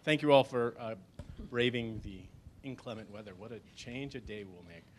thank you all for braving the inclement weather. What a change a day will make.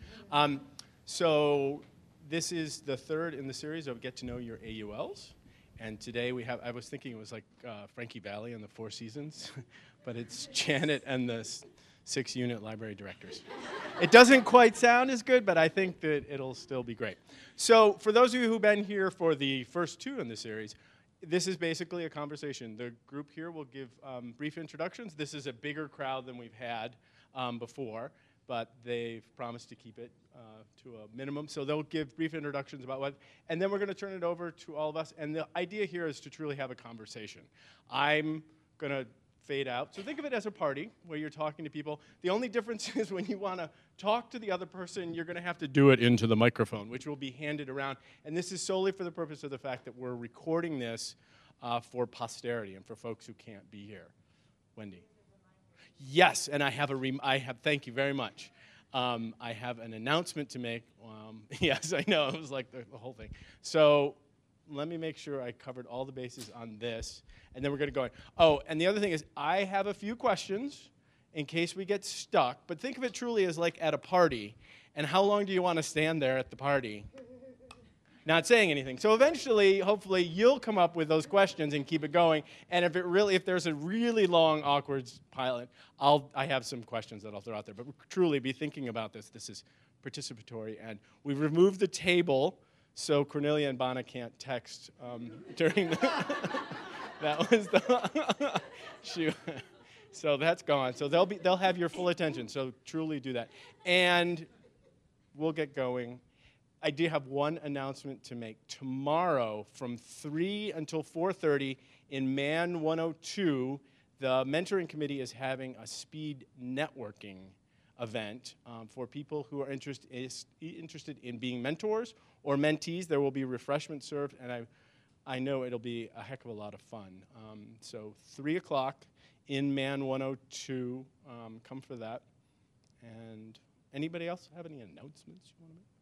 So this is the third in the series of Get to Know Your AULs. And today we have, I was thinking it was like Frankie Valli and the Four Seasons, but it's Janet and the 6-unit library directors. It doesn't quite sound as good, but I think that it'll still be great. So for those of you who've been here for the first two in the series, this is basically a conversation. The group here will give brief introductions. This is a bigger crowd than we've had before, but they've promised to keep it to a minimum. So they'll give brief introductions about what, and then we're going to turn it over to all of us. And the idea here is to truly have a conversation. I'm going to fade out. So think of it as a party where you're talking to people. The only difference is when you want to talk to the other person, you're going to have to do it into the microphone, which will be handed around. And this is solely for the purpose of the fact that we're recording this for posterity and for folks who can't be here. Wendy. Yes, and I have thank you very much. I have an announcement to make. Yes, I know, it was like the whole thing. So let me make sure I covered all the bases on this, and then we're going to go in. Oh, and the other thing is I have a few questions in case we get stuck, but think of it truly as like at a party, and how long do you want to stand there at the party? Not saying anything. So eventually, hopefully, you'll come up with those questions and keep it going. And if there's a really long, awkward pilot, I have some questions that I'll throw out there. But truly, be thinking about this. This is participatory, and we removed the table so Cornelia and Bonna can't text during the. That was the. So that's gone. So they'll have your full attention. So truly do that, and we'll get going. I do have one announcement to make. Tomorrow from 3 until 4:30 in Man 102, the mentoring committee is having a speed networking event for people who are interested in being mentors or mentees. There will be refreshments served, and I know it'll be a heck of a lot of fun. So 3 o'clock in Man 102. Come for that. And anybody else have any announcements you want to make?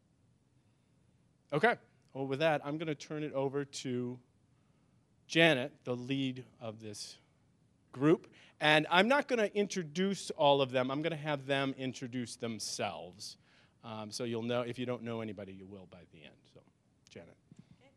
Okay, well with that, I'm going to turn it over to Janet, the lead of this group. And I'm not going to introduce all of them. I'm going to have them introduce themselves. So you'll know, if you don't know anybody, you will by the end. So, Janet. Okay,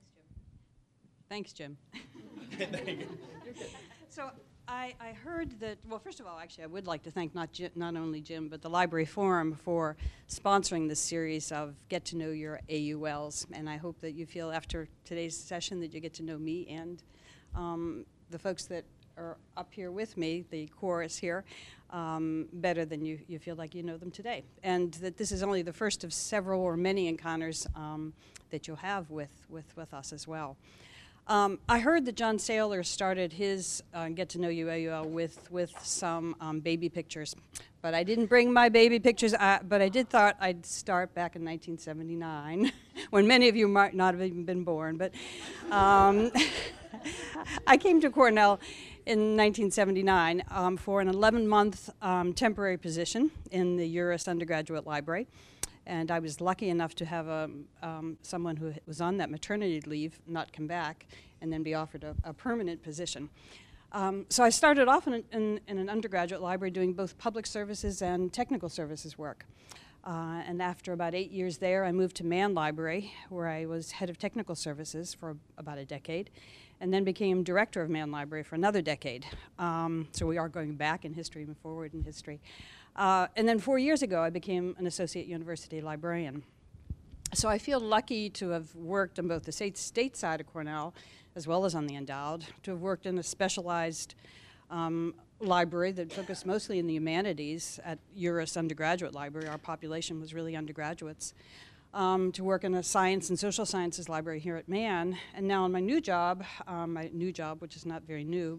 thanks, Jim. Thanks, Jim. So I heard that, well, first of all, actually, I would like to thank not only Jim, but the Library Forum for sponsoring this series of Get to Know Your AULs. And I hope that you feel after today's session that you get to know me and the folks that are up here with me, the chorus here, better than you feel like you know them today. And that this is only the first of several or many encounters that you'll have with us as well. I heard that John Saylor started his Get to Know You AUL with some baby pictures, but I didn't bring my baby pictures, but I did thought I'd start back in 1979, when many of you might not have even been born, but I came to Cornell in 1979 for an 11-month temporary position in the Uris Undergraduate Library. And I was lucky enough to have someone who was on that maternity leave not come back and then be offered a permanent position. So I started off in an undergraduate library doing both public services and technical services work. And after about 8 years there, I moved to Mann Library, where I was head of technical services for about a decade, and then became director of Mann Library for another decade. So we are going back in history and forward in history. And then 4 years ago, I became an associate university librarian. So I feel lucky to have worked on both the state side of Cornell as well as on the endowed, to have worked in a specialized library that focused mostly in the humanities at Uris Undergraduate Library. Our population was really undergraduates. To work in a science and social sciences library here at Mann. And now in my new job, which is not very new,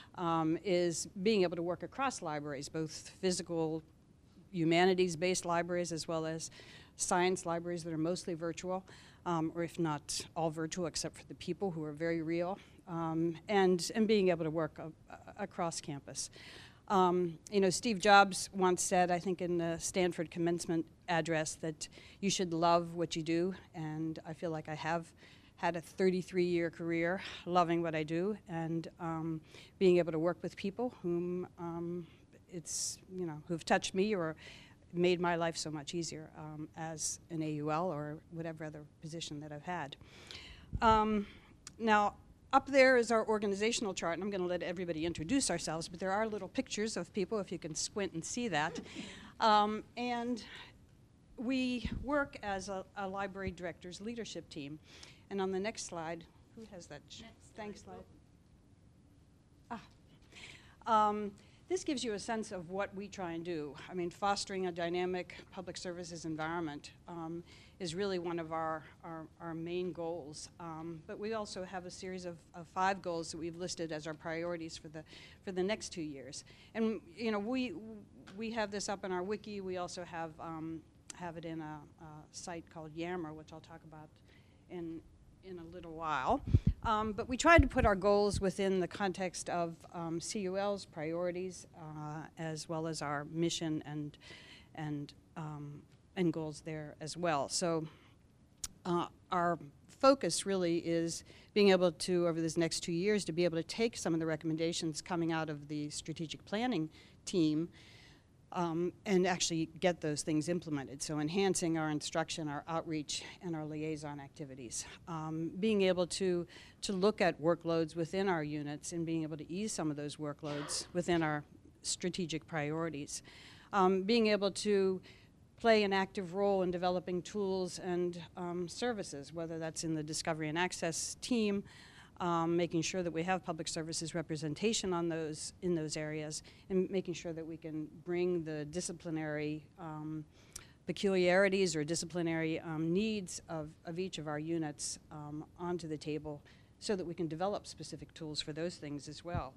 is being able to work across libraries, both physical humanities-based libraries as well as science libraries that are mostly virtual, or if not all virtual except for the people who are very real, and being able to work across campus. Steve Jobs once said, I think in the Stanford commencement address, that you should love what you do, and I feel like I have had a 33-year career, loving what I do, and being able to work with people whom who've touched me or made my life so much easier as an AUL or whatever other position that I've had. Now, up there is our organizational chart, and I'm going to let everybody introduce ourselves, but there are little pictures of people, if you can squint and see that. And we work as a library director's leadership team. And on the next slide, who has that? Thanks slide. This gives you a sense of what we try and do. I mean, fostering a dynamic public services environment is really one of our main goals. But we also have a series of 5 goals that we've listed as our priorities for the next 2 years. And you know, we have this up in our wiki. We also have it in a site called Yammer, which I'll talk about in a little while. But we tried to put our goals within the context of CUL's priorities, as well as our mission and goals there as well. So our focus really is being able to, over this next 2 years, to be able to take some of the recommendations coming out of the strategic planning team and actually get those things implemented. So enhancing our instruction, our outreach, and our liaison activities. Being able to look at workloads within our units and being able to ease some of those workloads within our strategic priorities. Being able to play an active role in developing tools and services, whether that's in the discovery and access team, making sure that we have public services representation on in those areas, and making sure that we can bring the disciplinary peculiarities or disciplinary needs of each of our units onto the table so that we can develop specific tools for those things as well.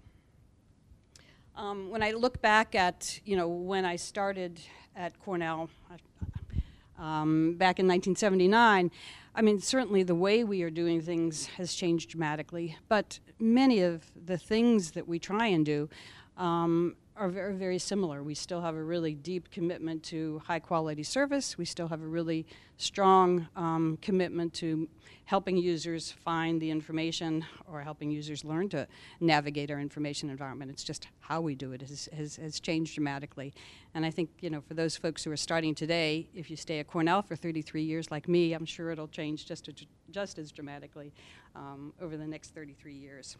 When I look back at, when I started at Cornell back in 1979, I mean, certainly the way we are doing things has changed dramatically, but many of the things that we try and do are very, very similar. We still have a really deep commitment to high quality service. We still have a really strong commitment to helping users find the information or helping users learn to navigate our information environment. It's just how we do it has changed dramatically. And I think, for those folks who are starting today, if you stay at Cornell for 33 years like me, I'm sure it'll change just as dramatically over the next 33 years.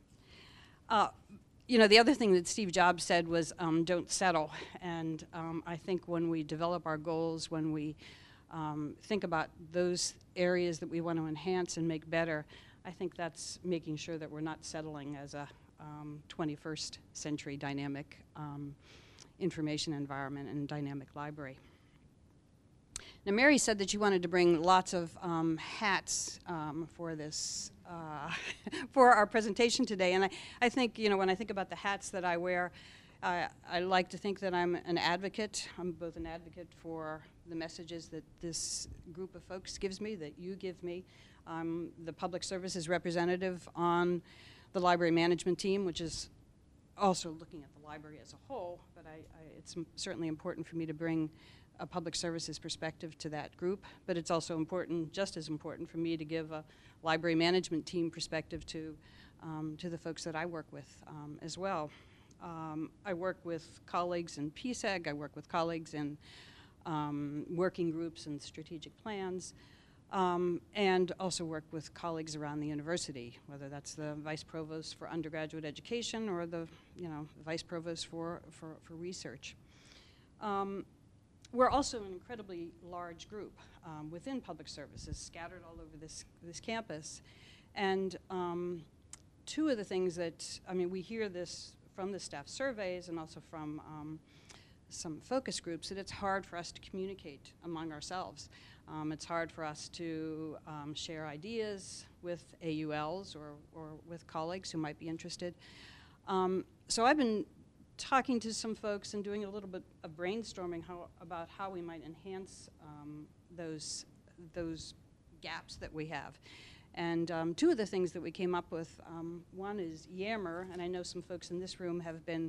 The other thing that Steve Jobs said was don't settle. And I think when we develop our goals, when we think about those areas that we want to enhance and make better, I think that's making sure that we're not settling as a 21st century dynamic information environment and dynamic library. Now, Mary said that she wanted to bring lots of hats for this, for our presentation today. And I think, when I think about the hats that I wear, I like to think that I'm an advocate. I'm both an advocate for the messages that this group of folks gives me, that you give me. I'm the public services representative on the library management team, which is also looking at the library as a whole, but it's certainly important for me to bring a public services perspective to that group, but it's also important, just as important, for me to give a library management team perspective to the folks that I work with as well. I work with colleagues in PSEG, I work with colleagues in working groups and strategic plans, and also work with colleagues around the university, whether that's the vice provost for undergraduate education or the vice provost for research. We're also an incredibly large group within public services, scattered all over this campus. And 2 of the things that, we hear this from the staff surveys and also from some focus groups, that it's hard for us to communicate among ourselves. It's hard for us to share ideas with AULs or with colleagues who might be interested. So I've been talking to some folks and doing a little bit of brainstorming about how we might enhance those gaps that we have. And 2 of the things that we came up with, one is Yammer, and I know some folks in this room have been,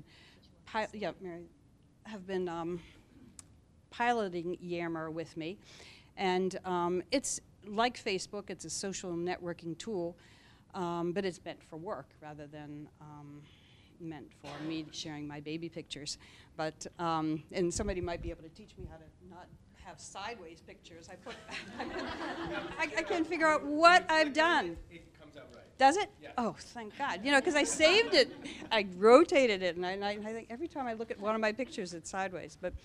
piloting Yammer with me. And it's like Facebook, it's a social networking tool, but it's meant for work rather than meant for me sharing my baby pictures. But, and somebody might be able to teach me how to not have sideways pictures. I can't figure out what I've done. It comes out right. Does it? Yeah. Oh, thank God. You know, because I saved it. I rotated it, and I think every time I look at one of my pictures, it's sideways. But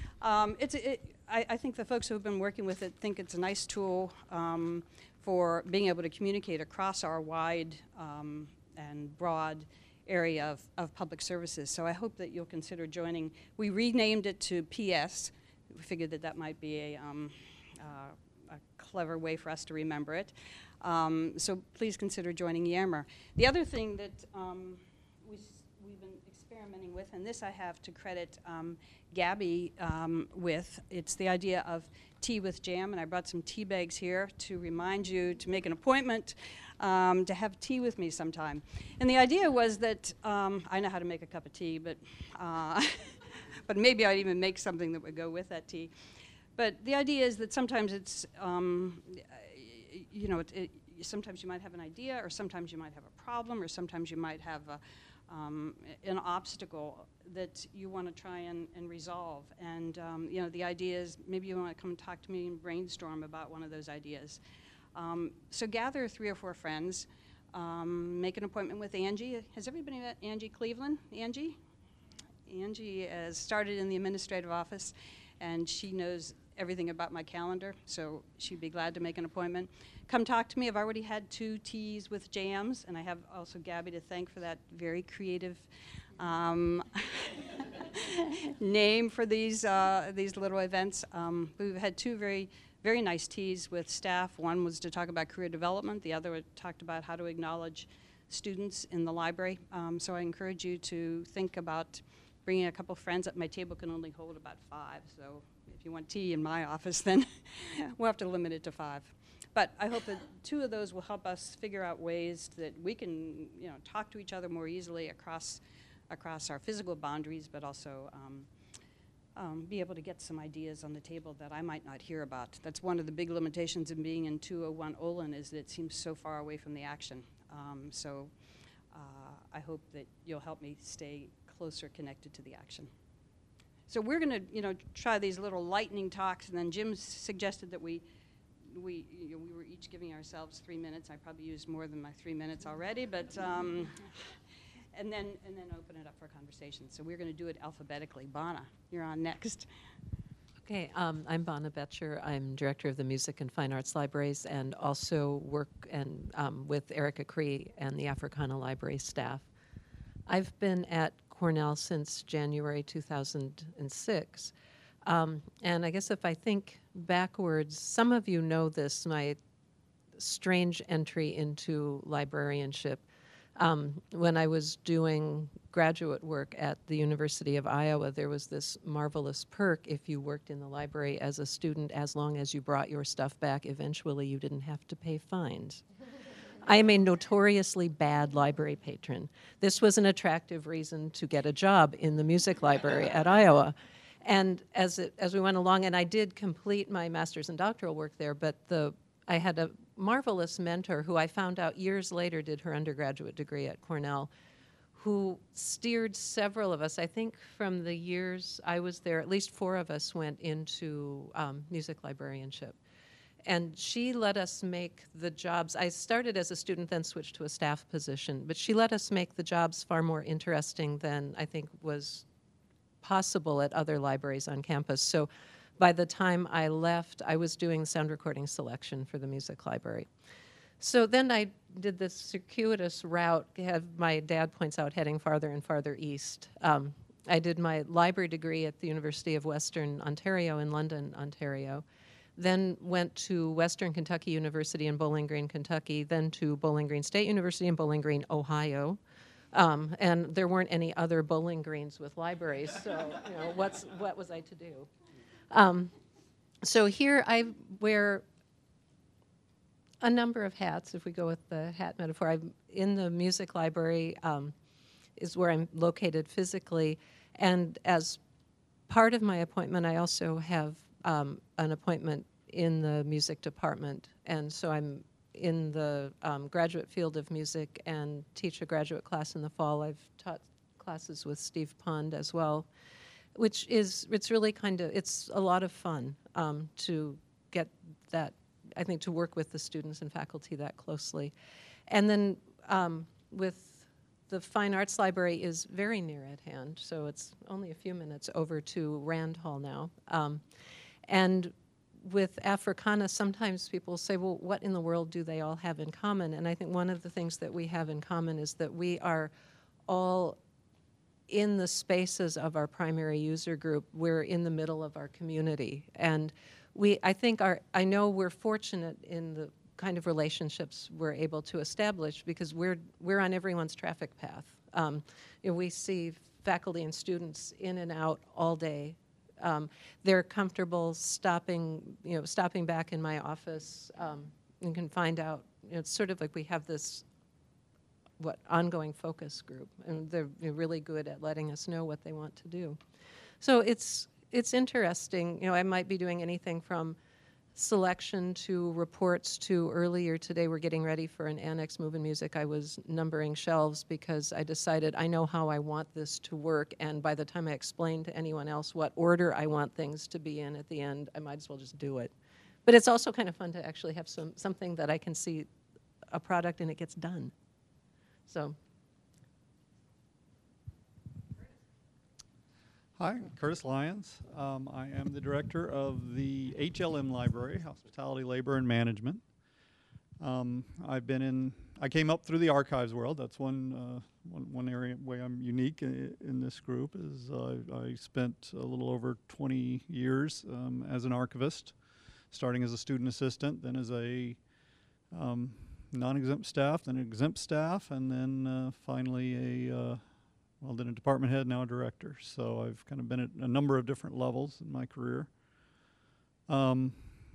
I think the folks who have been working with it think it's a nice tool for being able to communicate across our wide and broad area of public services. So I hope that you'll consider joining. We renamed it to PS. We figured that that might be a clever way for us to remember it. So please consider joining Yammer. The other thing that we've been experimenting with, and this I have to credit Gabby with, it's the idea of tea with jam, and I brought some tea bags here to remind you to make an appointment to have tea with me sometime. And the idea was that I know how to make a cup of tea, but but maybe I'd even make something that would go with that tea. But the idea is that sometimes it's, you know, sometimes you might have an idea, or sometimes you might have a problem, or sometimes you might have an obstacle that you want to try and resolve. And, you know, the idea is maybe you want to come and talk to me and brainstorm about one of those ideas. So gather 3 or 4 friends, make an appointment with Angie. Has everybody met Angie Cleveland? Angie? Angie started in the administrative office, and she knows everything about my calendar, so she'd be glad to make an appointment. Come talk to me. I've already had 2 teas with jams, and I have also Gabby to thank for that very creative name for these little events. We've had 2 very, very nice teas with staff. One was to talk about career development. The other talked about how to acknowledge students in the library. So I encourage you to think about bringing a couple friends. At my table can only hold about 5, so if you want tea in my office, then we'll have to limit it to 5. But I hope that 2 of those will help us figure out ways that we can, you know, talk to each other more easily across our physical boundaries, but also be able to get some ideas on the table that I might not hear about. That's one of the big limitations in being in 201 Olin, is that it seems so far away from the action. So I hope that you'll help me stay closer connected to the action. So we're going to, you know, try these little lightning talks, and then Jim suggested that we were each giving ourselves 3 minutes. I probably used more than my 3 minutes already, but and then open it up for conversation. So we're going to do it alphabetically. Bonna, you're on next. Okay, I'm Bonna Betcher. I'm director of the Music and Fine Arts Libraries, and also work with Erica Cree and the Africana Library staff. I've been at Cornell since January 2006. And I guess if I think backwards, some of you know this, my strange entry into librarianship. When I was doing graduate work at the University of Iowa, there was this marvelous perk if you worked in the library as a student. As long as you brought your stuff back, eventually you didn't have to pay fines. I am a notoriously bad library patron. This was an attractive reason to get a job in the music library at Iowa. And as we went along, and I did complete my master's and doctoral work there, but I had a marvelous mentor who I found out years later did her undergraduate degree at Cornell, who steered several of us. I think from the years I was there, at least 4 of us went into music librarianship. And she let us make the jobs. I started as a student, then switched to a staff position, but she let us make the jobs far more interesting than I think was possible at other libraries on campus. So by the time I left, I was doing sound recording selection for the music library. So then I did this circuitous route, my dad points out, heading farther and farther east. I did my library degree at the University of Western Ontario in London, Ontario. Then went to Western Kentucky University in Bowling Green, Kentucky, then to Bowling Green State University in Bowling Green, Ohio. And there weren't any other Bowling Greens with libraries, so you know, what was I to do? So here I wear a number of hats, if we go with the hat metaphor. I'm in the music library, is where I'm located physically, and as part of my appointment, I also have an appointment in the music department and so I'm in the graduate field of music and teach a graduate class in the fall. I've taught classes with Steve Pond as well, which is, it's really kind of, it's a lot of fun to get that, I think, to work with the students and faculty that closely. And then with the Fine Arts Library is very near at hand, so it's only a few minutes over to Rand Hall now. And with Africana, sometimes people say, well, what in the world do they all have in common? And I think one of the things that we have in common is that we are all in the spaces of our primary user group. We're in the middle of our community. And I know we're fortunate in the kind of relationships we're able to establish because we're on everyone's traffic path. We see faculty and students in and out all day. They're comfortable stopping back in my office. You can find out, it's sort of like we have this ongoing focus group, and they're really good at letting us know what they want to do. So it's interesting. I might be doing anything from selection to reports to earlier today we're getting ready for an annex move in music. I was numbering shelves because I decided I know how I want this to work, and by the time I explain to anyone else what order I want things to be in at the end, I might as well just do it. But it's also kind of fun to actually have something that I can see a product and it gets done. So. Hi, Curtis Lyons. I am the director of the HLM Library, Hospitality, Labor, and Management. I came up through the archives world. That's one area where I'm unique in this group is I spent a little over 20 years as an archivist, starting as a student assistant, then as a non-exempt staff, then exempt staff, and then finally then a department head, now a director. So I've kind of been at a number of different levels in my career. I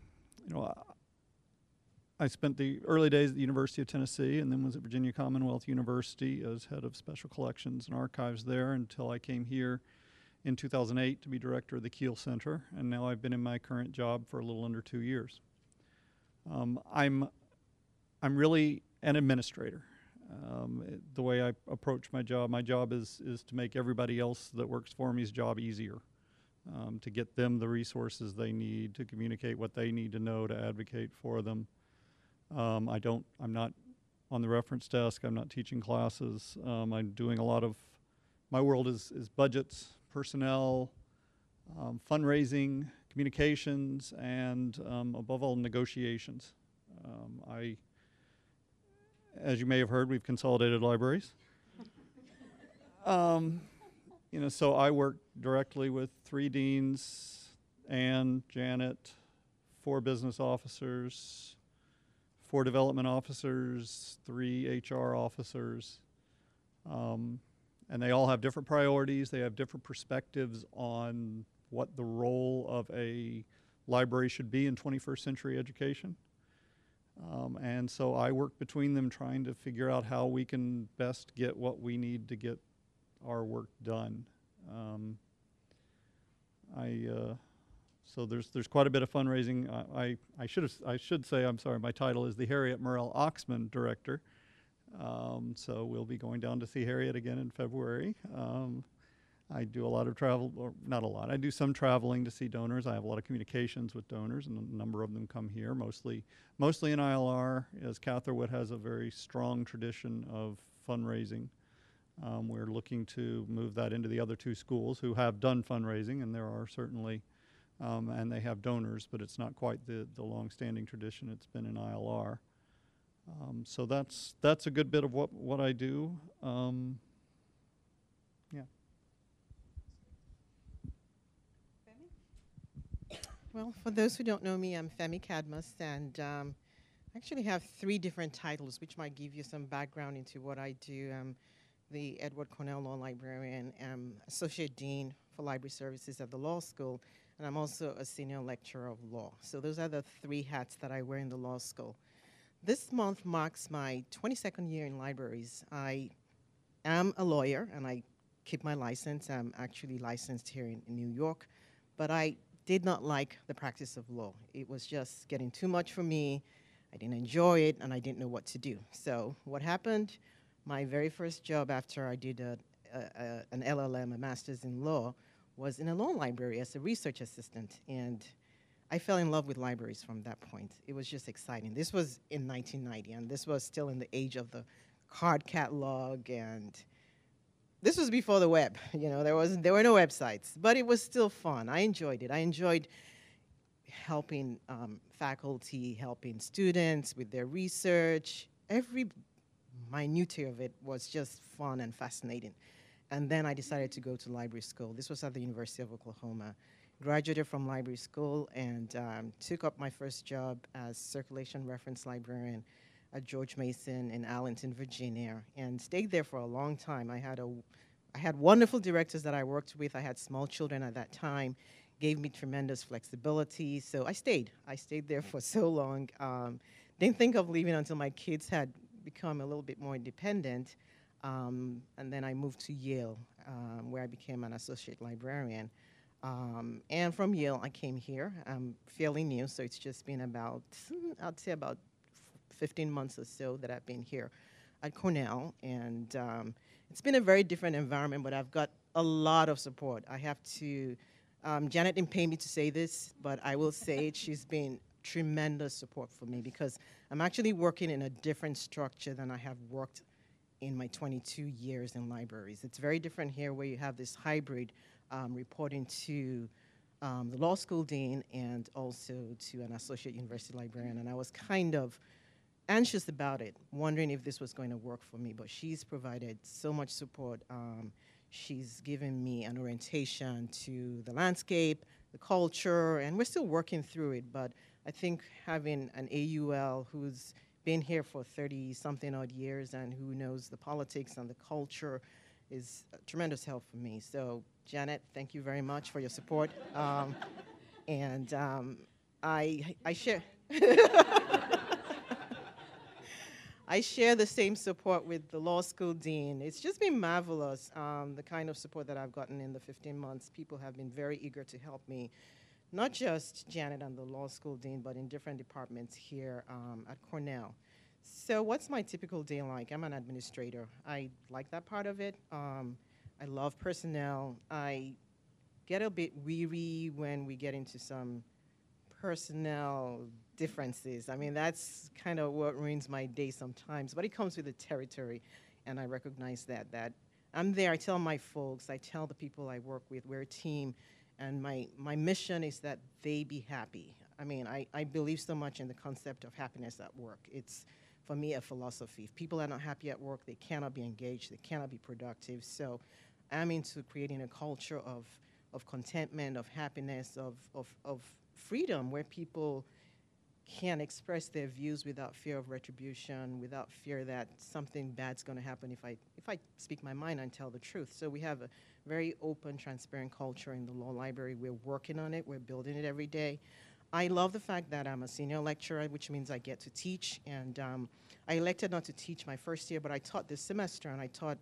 spent the early days at the University of Tennessee and then was at Virginia Commonwealth University as head of special collections and archives there until I came here in 2008 to be director of the Kiel Center, and now I've been in my current job for a little under 2 years. I'm really an administrator. The way I approach my job is to make everybody else that works for me's job easier, to get them the resources they need, to communicate what they need to know, to advocate for them. I'm not on the reference desk. I'm not teaching classes. I'm doing a lot of, my world is budgets, personnel, fundraising, communications, and above all, negotiations. As you may have heard, we've consolidated libraries. So I work directly with 3 deans, Anne, Janet, 4 business officers, 4 development officers, 3 HR officers. And they all have different priorities. They have different perspectives on what the role of a library should be in 21st century education. And so I work between them trying to figure out how we can best get what we need to get our work done. So there's quite a bit of fundraising. I should say, I'm sorry, my title is the Harriet Morrell Oxman Director. So we'll be going down to see Harriet again in February. I do a lot of travel, or not a lot. I do some traveling to see donors. I have a lot of communications with donors, and a number of them come here, mostly in ILR, as Catherwood has a very strong tradition of fundraising. We're looking to move that into the other 2 schools who have done fundraising, and there are certainly, and they have donors, but it's not quite the long-standing tradition it's been in ILR. So that's a good bit of what I do. Yeah. Well, for those who don't know me, I'm Femi Cadmus, and I actually have 3 different titles, which might give you some background into what I do. I'm the Edward Cornell Law Librarian, I'm Associate Dean for Library Services at the Law School, and I'm also a Senior Lecturer of Law. So those are the 3 hats that I wear in the law school. This month marks my 22nd year in libraries. I am a lawyer, and I keep my license. I'm actually licensed here in New York, but I did not like the practice of law. It was just getting too much for me. I didn't enjoy it, and I didn't know what to do. So what happened? My very first job after I did an LLM, a master's in law, was in a law library as a research assistant. And I fell in love with libraries from that point. It was just exciting. This was in 1990, and this was still in the age of the card catalog, and this was before the web. You know, there were no websites, but it was still fun. I enjoyed it. I enjoyed helping faculty, helping students with their research. Every minutiae of it was just fun and fascinating. And then I decided to go to library school. This was at the University of Oklahoma. Graduated from library school and took up my first job as circulation reference librarian at George Mason in Arlington, Virginia, and stayed there for a long time. I had wonderful directors that I worked with. I had small children at that time, gave me tremendous flexibility, so I stayed. I stayed there for so long. Didn't think of leaving until my kids had become a little bit more independent, and then I moved to Yale, where I became an associate librarian. And from Yale, I came here. I'm fairly new, so it's just been about, I'd say about 15 months or so that I've been here at Cornell. And it's been a very different environment, but I've got a lot of support. I have to, Janet didn't pay me to say this, but I will say it. She's been tremendous support for me because I'm actually working in a different structure than I have worked in my 22 years in libraries. It's very different here where you have this hybrid reporting to the law school dean and also to an associate university librarian. And I was kind of anxious about it, wondering if this was going to work for me, but she's provided so much support. She's given me an orientation to the landscape, the culture, and we're still working through it, but I think having an AUL who's been here for 30-something odd years and who knows the politics and the culture is a tremendous help for me. So, Janet, thank you very much for your support. I share I share the same support with the law school dean. It's just been marvelous, the kind of support that I've gotten in the 15 months. People have been very eager to help me, not just Janet and the law school dean, but in different departments here at Cornell. So what's my typical day like? I'm an administrator. I like that part of it. I love personnel. I get a bit weary when we get into some personnel differences. I mean, that's kind of what ruins my day sometimes, but it comes with the territory, and I recognize that I'm there. I tell my folks, I tell the people I work with, we're a team, and my mission is that they be happy. I mean, I believe so much in the concept of happiness at work. It's, for me, a philosophy. If people are not happy at work, they cannot be engaged, they cannot be productive. So I'm into creating a culture of contentment, of happiness, of freedom, where people can express their views without fear of retribution, without fear that something bad's going to happen if I speak my mind and tell the truth. So we have a very open, transparent culture in the law library. We're working on it. We're building it every day. I love the fact that I'm a senior lecturer, which means I get to teach. And I elected not to teach my first year, but I taught this semester, and I taught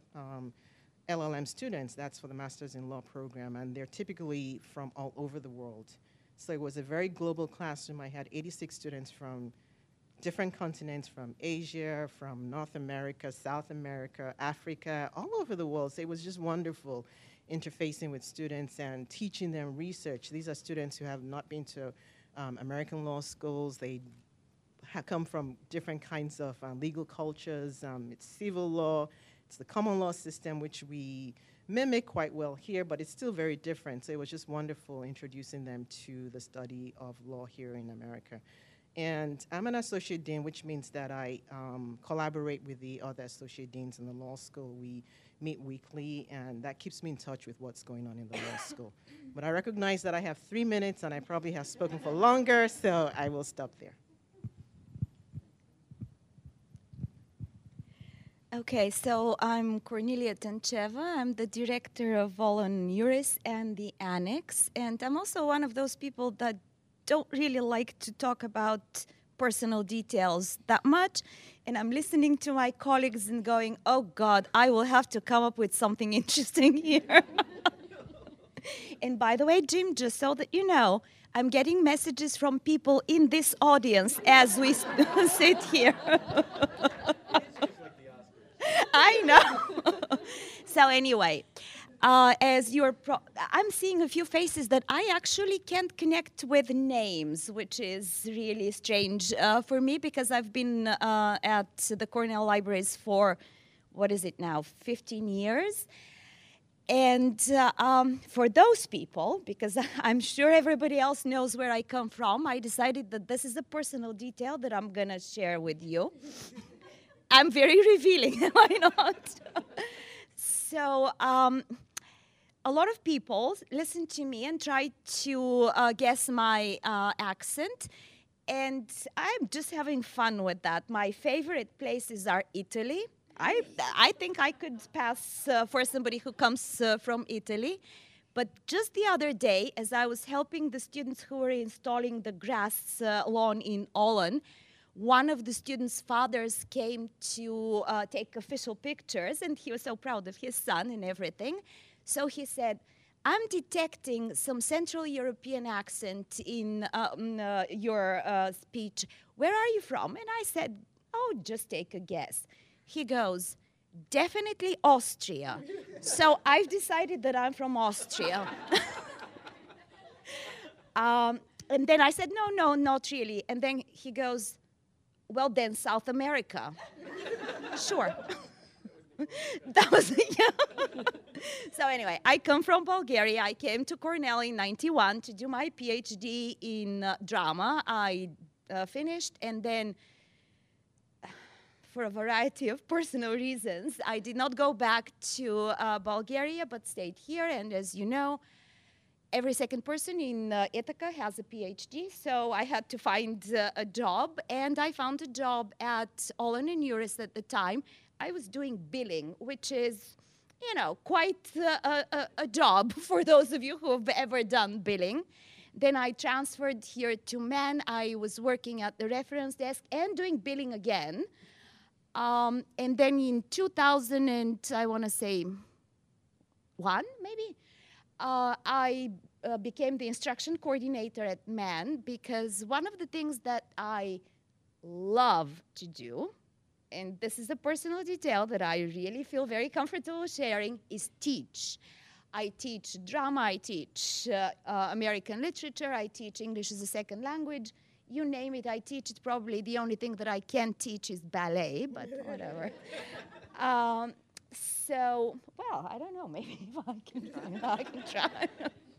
LLM students. That's for the Masters in Law program, and they're typically from all over the world. So it was a very global classroom. I had 86 students from different continents, from Asia, from North America, South America, Africa, all over the world. So it was just wonderful interfacing with students and teaching them research. These are students who have not been to American law schools. They come from different kinds of legal cultures. It's civil law. It's the common law system, which we mimic quite well here, but it's still very different. So it was just wonderful introducing them to the study of law here in America. And I'm an associate dean, which means that I collaborate with the other associate deans in the law school. We meet weekly, and that keeps me in touch with what's going on in the law school. But I recognize that I have 3 minutes, and I probably have spoken for longer, so I will stop there. Okay, so I'm Cornelia Tancheva. I'm the director of Volon Juris and the Annex, and I'm also one of those people that don't really like to talk about personal details that much, and I'm listening to my colleagues and going, oh God, I will have to come up with something interesting here. And by the way, Jim, just so that you know, I'm getting messages from people in this audience as we sit here. I know. So anyway, I'm seeing a few faces that I actually can't connect with names, which is really strange for me because I've been at the Cornell Libraries for, what is it now, 15 years. And for those people, because I'm sure everybody else knows where I come from, I decided that this is a personal detail that I'm going to share with you. I'm very revealing, am I not? So a lot of people listen to me and try to guess my accent, and I'm just having fun with that. My favorite places are Italy. I think I could pass for somebody who comes from Italy. But just the other day, as I was helping the students who were installing the grass lawn in Olen, one of the students' fathers came to take official pictures, and he was so proud of his son and everything. So he said, I'm detecting some Central European accent in your speech. Where are you from? And I said, oh, just take a guess. He goes, definitely Austria. So I've decided that I'm from Austria. And then I said, no, not really. And then he goes, well, then South America. Sure. That was, yeah. So anyway, I come from Bulgaria. I came to Cornell in '91 to do my PhD in drama. I finished, and then for a variety of personal reasons, I did not go back to Bulgaria, but stayed here. And as you know, every second person in Ithaca has a PhD, so I had to find a job, and I found a job at Olen and Uris at the time. I was doing billing, which is, you know, quite a job for those of you who have ever done billing. Then I transferred here to Mann. I was working at the reference desk and doing billing again. And then in 2000 and I want to say one, maybe, I became the instruction coordinator at Mann because one of the things that I love to do, and this is a personal detail that I really feel very comfortable sharing, is teach. I teach drama, I teach American literature, I teach English as a second language. You name it, I teach it. Probably the only thing that I can't teach is ballet, but whatever. So, well, I don't know, maybe if I can try.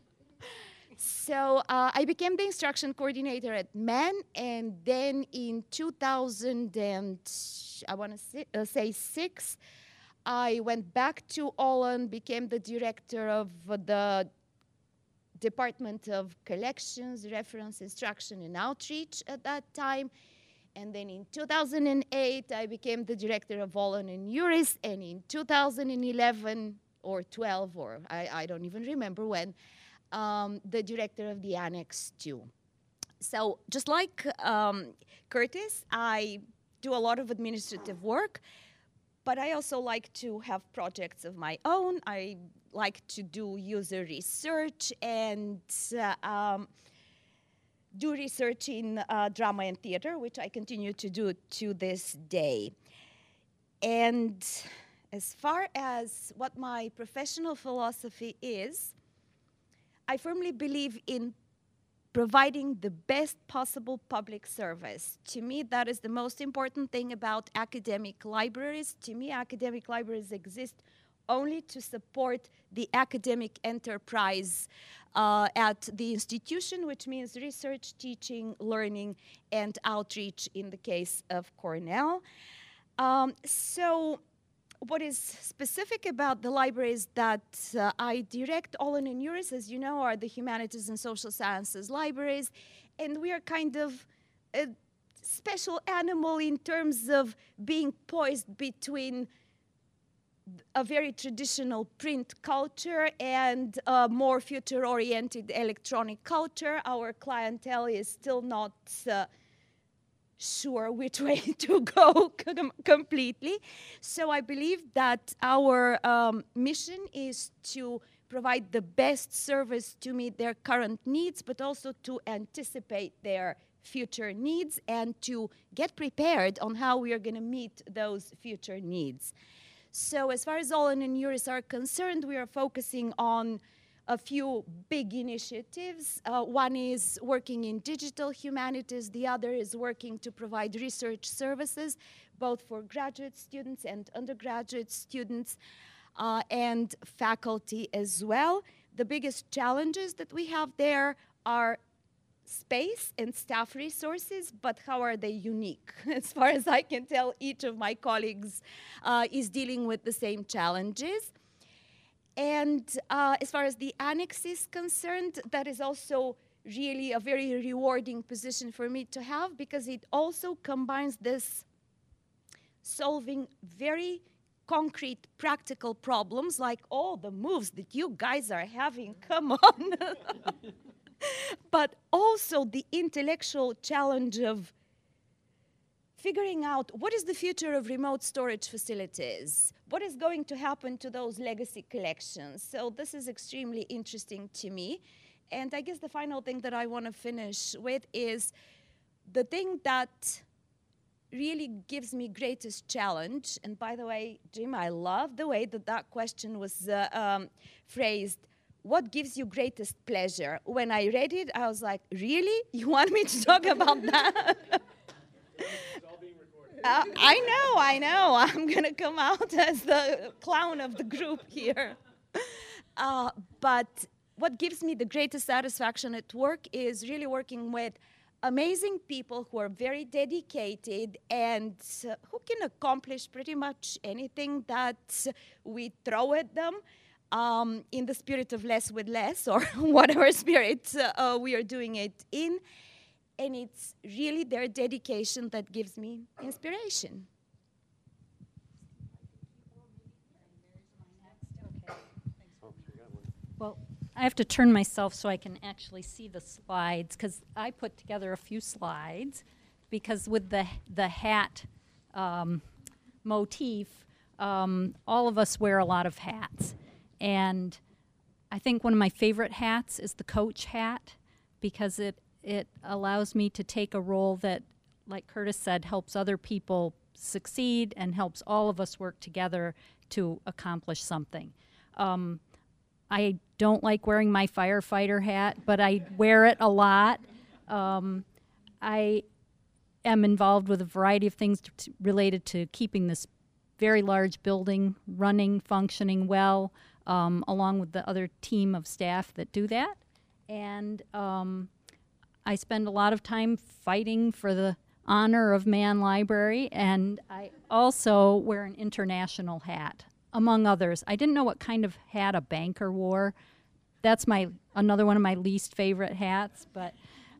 So I became the instruction coordinator at Mann, and then in 2000 and I want to say 6, I went back to Olen, became the director of the Department of Collections, Reference, Instruction, and Outreach at that time. And then in 2008, I became the director of Olen and Uris, and in 2011 or 12, or I don't even remember when, the director of the Annex 2. So just like Curtis, I do a lot of administrative work, but I also like to have projects of my own. I like to do user research and do research in drama and theater, which I continue to do to this day. And as far as what my professional philosophy is, I firmly believe in providing the best possible public service. To me, that is the most important thing about academic libraries. To me, academic libraries exist only to support the academic enterprise at the institution, which means research, teaching, learning, and outreach in the case of Cornell. So what is specific about the libraries that I direct, Olen and Uris, as you know, are the humanities and social sciences libraries, and we are kind of a special animal in terms of being poised between a very traditional print culture and a more future-oriented electronic culture. Our clientele is still not sure which way to go completely. So I believe that our mission is to provide the best service to meet their current needs, but also to anticipate their future needs and to get prepared on how we are going to meet those future needs. So as far as Olin and URIS are concerned, we are focusing on a few big initiatives. One is working in digital humanities. The other is working to provide research services, both for graduate students and undergraduate students, and faculty as well. The biggest challenges that we have there are space and staff resources, but how are they unique? As far as I can tell, each of my colleagues is dealing with the same challenges. And as far as the annex is concerned, that is also really a very rewarding position for me to have, because it also combines this solving very concrete, practical problems, like all the moves that you guys are having, come on. But also the intellectual challenge of figuring out what is the future of remote storage facilities? What is going to happen to those legacy collections? So this is extremely interesting to me. And I guess the final thing that I want to finish with is the thing that really gives me greatest challenge. And by the way, Jim, I love the way that that question was phrased. What gives you greatest pleasure? When I read it, I was like, really? You want me to talk about that? I know. I'm going to come out as the clown of the group here. But what gives me the greatest satisfaction at work is really working with amazing people who are very dedicated and who can accomplish pretty much anything that we throw at them. In the spirit of less with less, or whatever spirit we are doing it in. And it's really their dedication that gives me inspiration. Well, I have to turn myself so I can actually see the slides, because I put together a few slides, because with the hat motif, all of us wear a lot of hats. And I think one of my favorite hats is the coach hat, because it allows me to take a role that, like Curtis said, helps other people succeed and helps all of us work together to accomplish something. I don't like wearing my firefighter hat, but I wear it a lot. I am involved with a variety of things related to keeping this very large building running, functioning well, along with the other team of staff that do that. And I spend a lot of time fighting for the honor of Mann Library, and I also wear an international hat, among others. I didn't know what kind of hat a banker wore. That's another one of my least favorite hats, but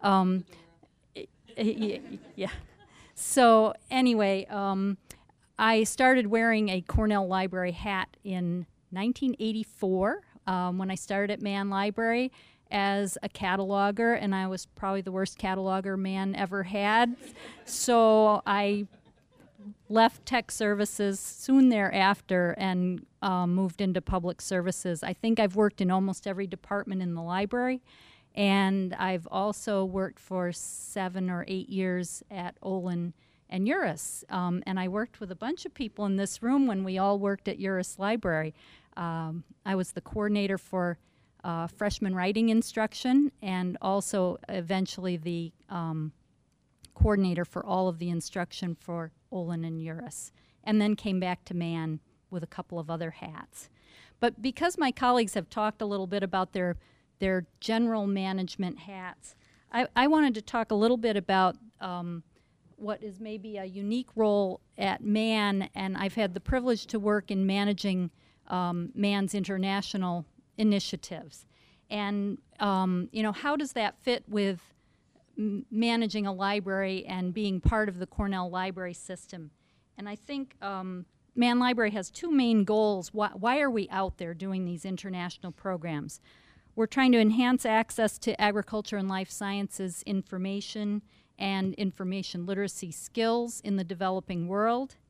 yeah. So anyway, I started wearing a Cornell Library hat in 1984 when I started at Mann Library as a cataloger, and I was probably the worst cataloger Mann ever had. So I left tech services soon thereafter and moved into public services. I think I've worked in almost every department in the library, and I've also worked for 7 or 8 years at Olin and URIS. And I worked with a bunch of people in this room when we all worked at URIS Library. I was the coordinator for freshman writing instruction, and also eventually the coordinator for all of the instruction for Olin and URIS, and then came back to Mann with a couple of other hats. But because my colleagues have talked a little bit about their general management hats, I wanted to talk a little bit about what is maybe a unique role at Mann, and I've had the privilege to work in managing Mann's international initiatives. And, how does that fit with managing a library and being part of the Cornell Library system? And I think Mann Library has two main goals. Why are we out there doing these international programs? We're trying to enhance access to agriculture and life sciences information and information literacy skills in the developing world.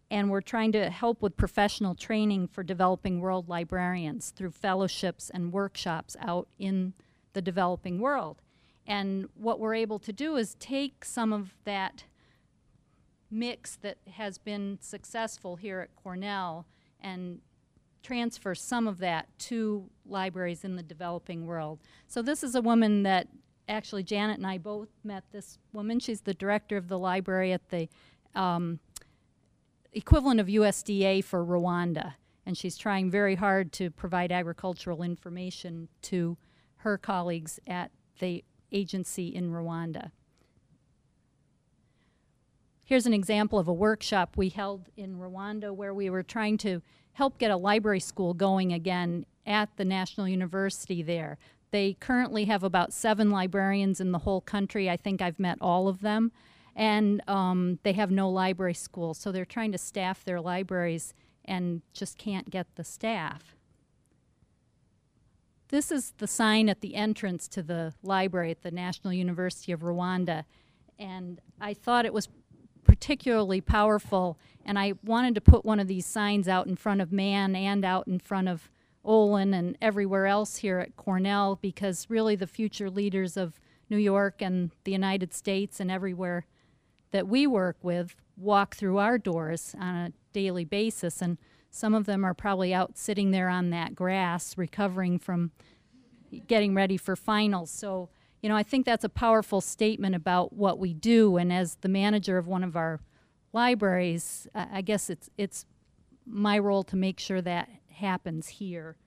and we're trying to help with professional training for developing world librarians through fellowships and workshops out in the developing world. And what we're able to do is take some of that mix that has been successful here at Cornell and transfer some of that to libraries in the developing world. So this is a woman that actually Janet and I both met this woman. She's the director of the library at the equivalent of USDA for Rwanda, and she's trying very hard to provide agricultural information to her colleagues at the agency in Rwanda. Here's an example of a workshop we held in Rwanda where we were trying to help get a library school going again at the National University there. They currently have about 7 librarians in the whole country. I think I've met all of them. And they have no library school, so they're trying to staff their libraries and just can't get the staff. This is the sign at the entrance to the library at the National University of Rwanda, and I thought it was particularly powerful, and I wanted to put one of these signs out in front of Mann and out in front of Olin and everywhere else here at Cornell, because really the future leaders of New York and the United States and everywhere that we work with walk through our doors on a daily basis, and some of them are probably out sitting there on that grass recovering from getting ready for finals. So, you know, I think that's a powerful statement about what we do, and as the manager of one of our libraries, I guess it's my role to make sure that happens here.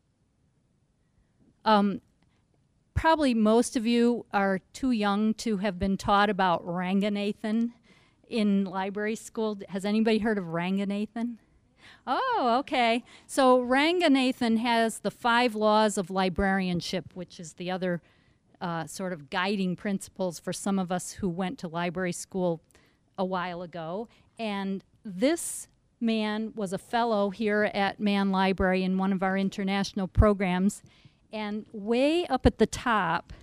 Probably most of you are too young to have been taught about Ranganathan in library school. Has anybody heard of Ranganathan? Oh, okay. So Ranganathan has the 5 laws of librarianship, which is the other sort of guiding principles for some of us who went to library school a while ago. And this man was a fellow here at Mann Library in one of our international programs. And way up at the top,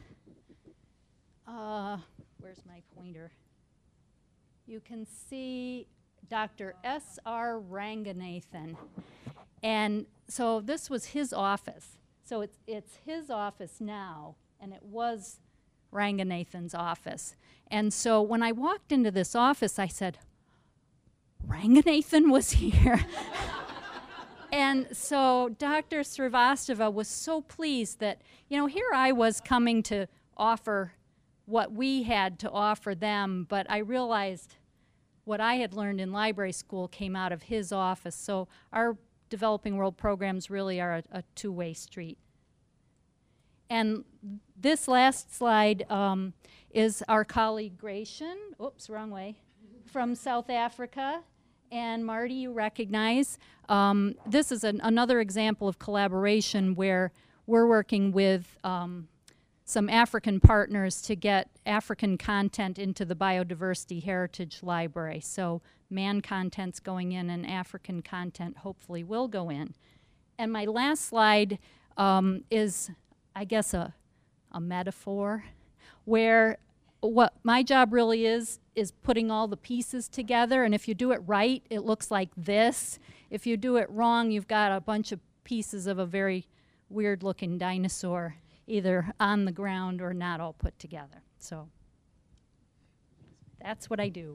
where's my pointer? You can see Dr. S.R. Ranganathan. And so this was his office. So it's his office now, and it was Ranganathan's office. And so when I walked into this office, I said, Ranganathan was here? And so Dr. Srivastava was so pleased that, you know, here I was coming to offer what we had to offer them, but I realized what I had learned in library school came out of his office. So our Developing World programs really are a two-way street. And this last slide is our colleague Gratian, oops, wrong way, from South Africa. And Marty, you recognize. This is another example of collaboration where we're working with some African partners to get African content into the Biodiversity Heritage Library. So Mann content's going in and African content hopefully will go in. And my last slide is, I guess, a metaphor where what my job really is putting all the pieces together, and if you do it right, it looks like this. If you do it wrong, you've got a bunch of pieces of a very weird-looking dinosaur, either on the ground or not all put together. So that's what I do.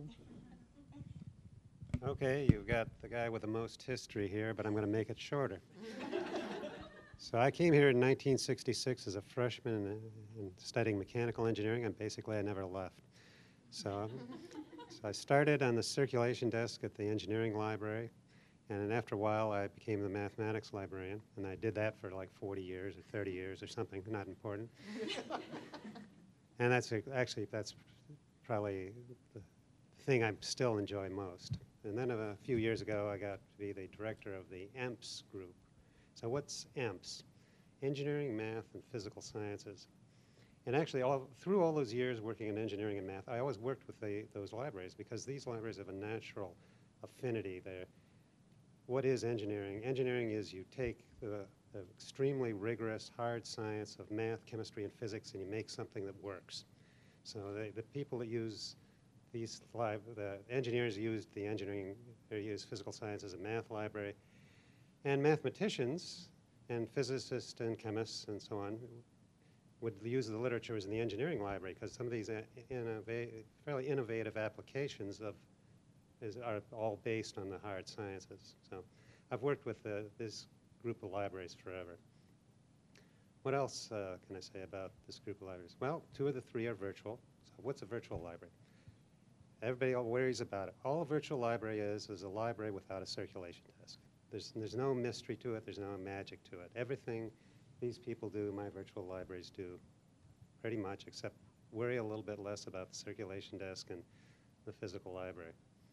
Okay, you've got the guy with the most history here, but I'm going to make it shorter. So I came here in 1966 as a freshman and studying mechanical engineering, and basically I never left. So I started on the circulation desk at the engineering library, and then after a while I became the mathematics librarian, and I did that for like 40 years or 30 years or something, not important. And that's probably the thing I still enjoy most. And then a few years ago I got to be the director of the EMPS group. So what's EMPS? Engineering, Math, and Physical Sciences. And actually, through all those years working in engineering and math, I always worked with those libraries because these libraries have a natural affinity there. What is engineering? Engineering is you take the extremely rigorous, hard science of math, chemistry, and physics, and you make something that works. So the people that use the engineers used the engineering, they used physical science as a math library, and mathematicians and physicists and chemists and so on would use the literatures in the engineering library, because some of these fairly innovative applications are all based on the hard sciences. So I've worked with this group of libraries forever. What else can I say about this group of libraries? Well, 2 of the 3 are virtual. So what's a virtual library? Everybody worries about it. All a virtual library is a library without a circulation desk. There's no mystery to it. There's no magic to it. Everything these people do, my virtual libraries do, pretty much, except worry a little bit less about the circulation desk and the physical library.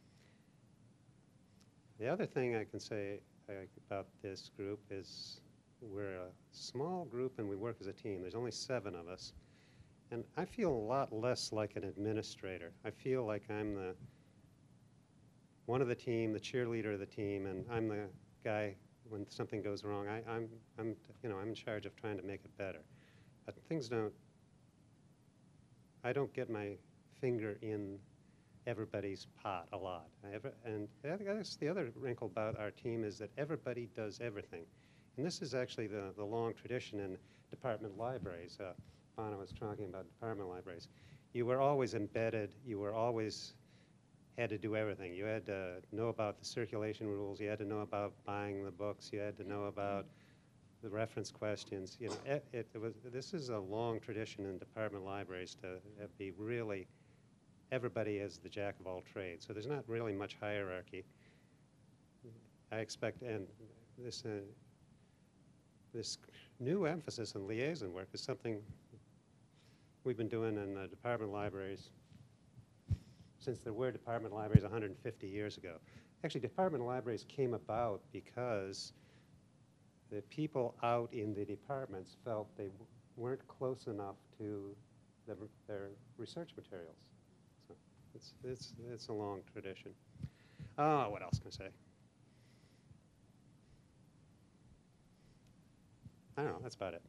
The other thing I can say about this group is we're a small group and we work as a team. There's only 7 of us. And I feel a lot less like an administrator. I feel like I'm the one of the team, the cheerleader of the team, and I'm the guy when something goes wrong. I'm in charge of trying to make it better. But I don't get my finger in everybody's pot a lot. And I guess the other wrinkle about our team is that everybody does everything. And this is actually the long tradition in department libraries. Anna was talking about department libraries. You were always embedded. You were always had to do everything. You had to know about the circulation rules. You had to know about buying the books. You had to know about the reference questions. You know, this is a long tradition in department libraries to be really everybody is the jack of all trades. So there's not really much hierarchy. I expect, and this new emphasis on liaison work is something we've been doing in department libraries since there were department libraries 150 years ago. Actually, department libraries came about because the people out in the departments felt they weren't close enough to their research materials. So it's a long tradition. What else can I say? I don't know, that's about it.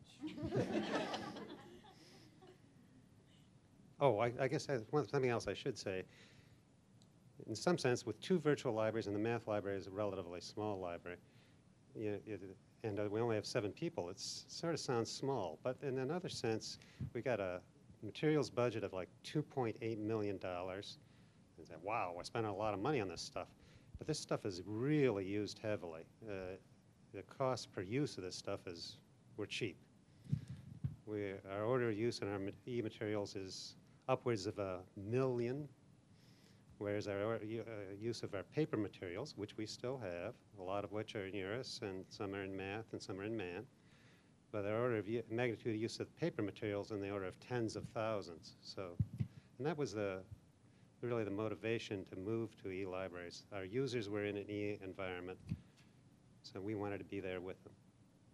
Oh, I guess something else I should say. In some sense, with 2 virtual libraries, and the math library is a relatively small library, and we only have 7 people, it sort of sounds small. But in another sense, we got a materials budget of like $2.8 million. And say, wow, we're spending a lot of money on this stuff. But this stuff is really used heavily. The cost per use of this stuff we're cheap. Our order of use in our e-materials is upwards of $1 million, whereas our use of our paper materials, which we still have, a lot of which are in URIS, and some are in math, and some are in MAN, but our order of magnitude of use of paper materials in the order of tens of thousands. So, and that was really the motivation to move to e-libraries. Our users were in an e-environment, so we wanted to be there with them.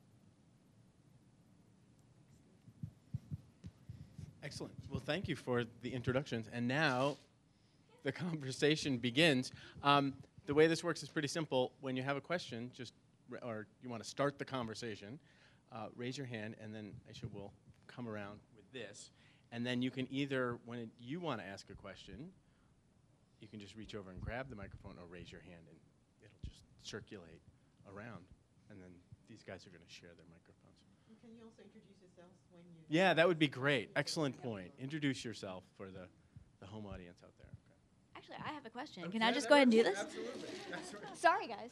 Excellent. Well, thank you for the introductions. And now the conversation begins. The way this works is pretty simple. When you have a question, or you want to start the conversation, raise your hand, and then Aisha will come around with this. And then you can either, when you want to ask a question, you can just reach over and grab the microphone or raise your hand, and it'll just circulate around. And then these guys are going to share their microphones. Can you also introduce yourself when you... Yeah, that would be great. Excellent point. Introduce yourself for the home audience out there. Okay. Actually, I have a question. Can I just go ahead and do this? Absolutely. Sorry, guys.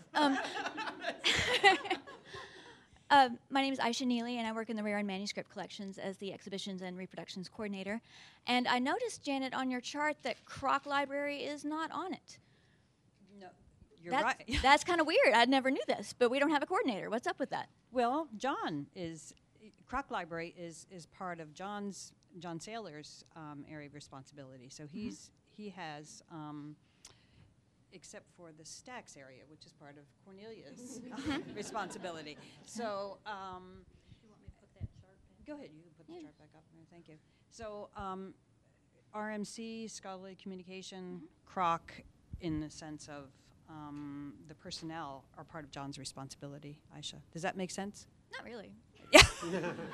My name is Aisha Neely, and I work in the Rare and Manuscript Collections as the Exhibitions and Reproductions Coordinator. And I noticed, Janet, on your chart that Kroc Library is not on it. No, you're right. That's kind of weird. I never knew this, but we don't have a coordinator. What's up with that? Well, Kroc Library is part of John Saylor's area of responsibility. So he has, except for the Stacks area, which is part of Cornelia's responsibility. So, you want me to put that chart back? Go ahead, you can put the chart back up there. Thank you. So, RMC, Scholarly Communication, Kroc, in the sense of the personnel are part of John's responsibility. Aisha, does that make sense? Not really. Yeah.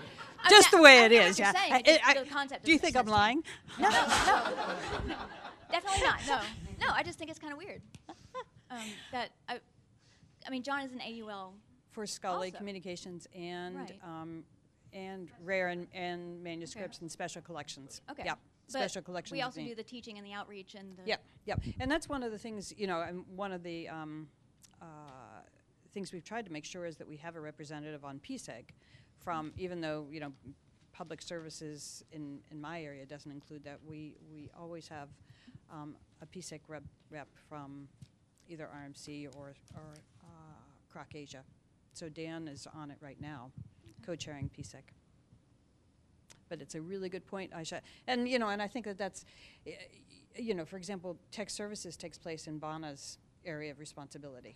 Just the way it is. Yeah. Yeah. The concept do you think I'm lying? No. Definitely not. No, no. I just think it's kind of weird. That I mean, John is an AUL. For scholarly Also. communications and Right. and rare and manuscripts and special collections. Okay. Yeah, But special collections. we is also me. do the teaching and the outreach and the. Yep, yep. And that's one of the things, you know, and one of the things we've tried to make sure is that we have a representative on PSEG from, even though, you know, public services in my area doesn't include that, we always have a PSEG rep from either RMC or Croc Asia. So Dan is on it right now, co-chairing PSEC. But it's a really good point, Aisha. And, you know, and I think that that's, you know, for example, tech services takes place in Bana's area of responsibility.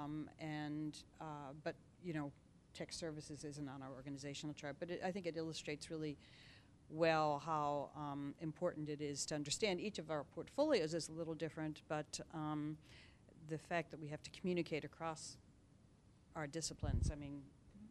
But, you know, tech services isn't on our organizational chart. But I think it illustrates really well how important it is to understand each of our portfolios is a little different, but the fact that we have to communicate across our disciplines. I mean,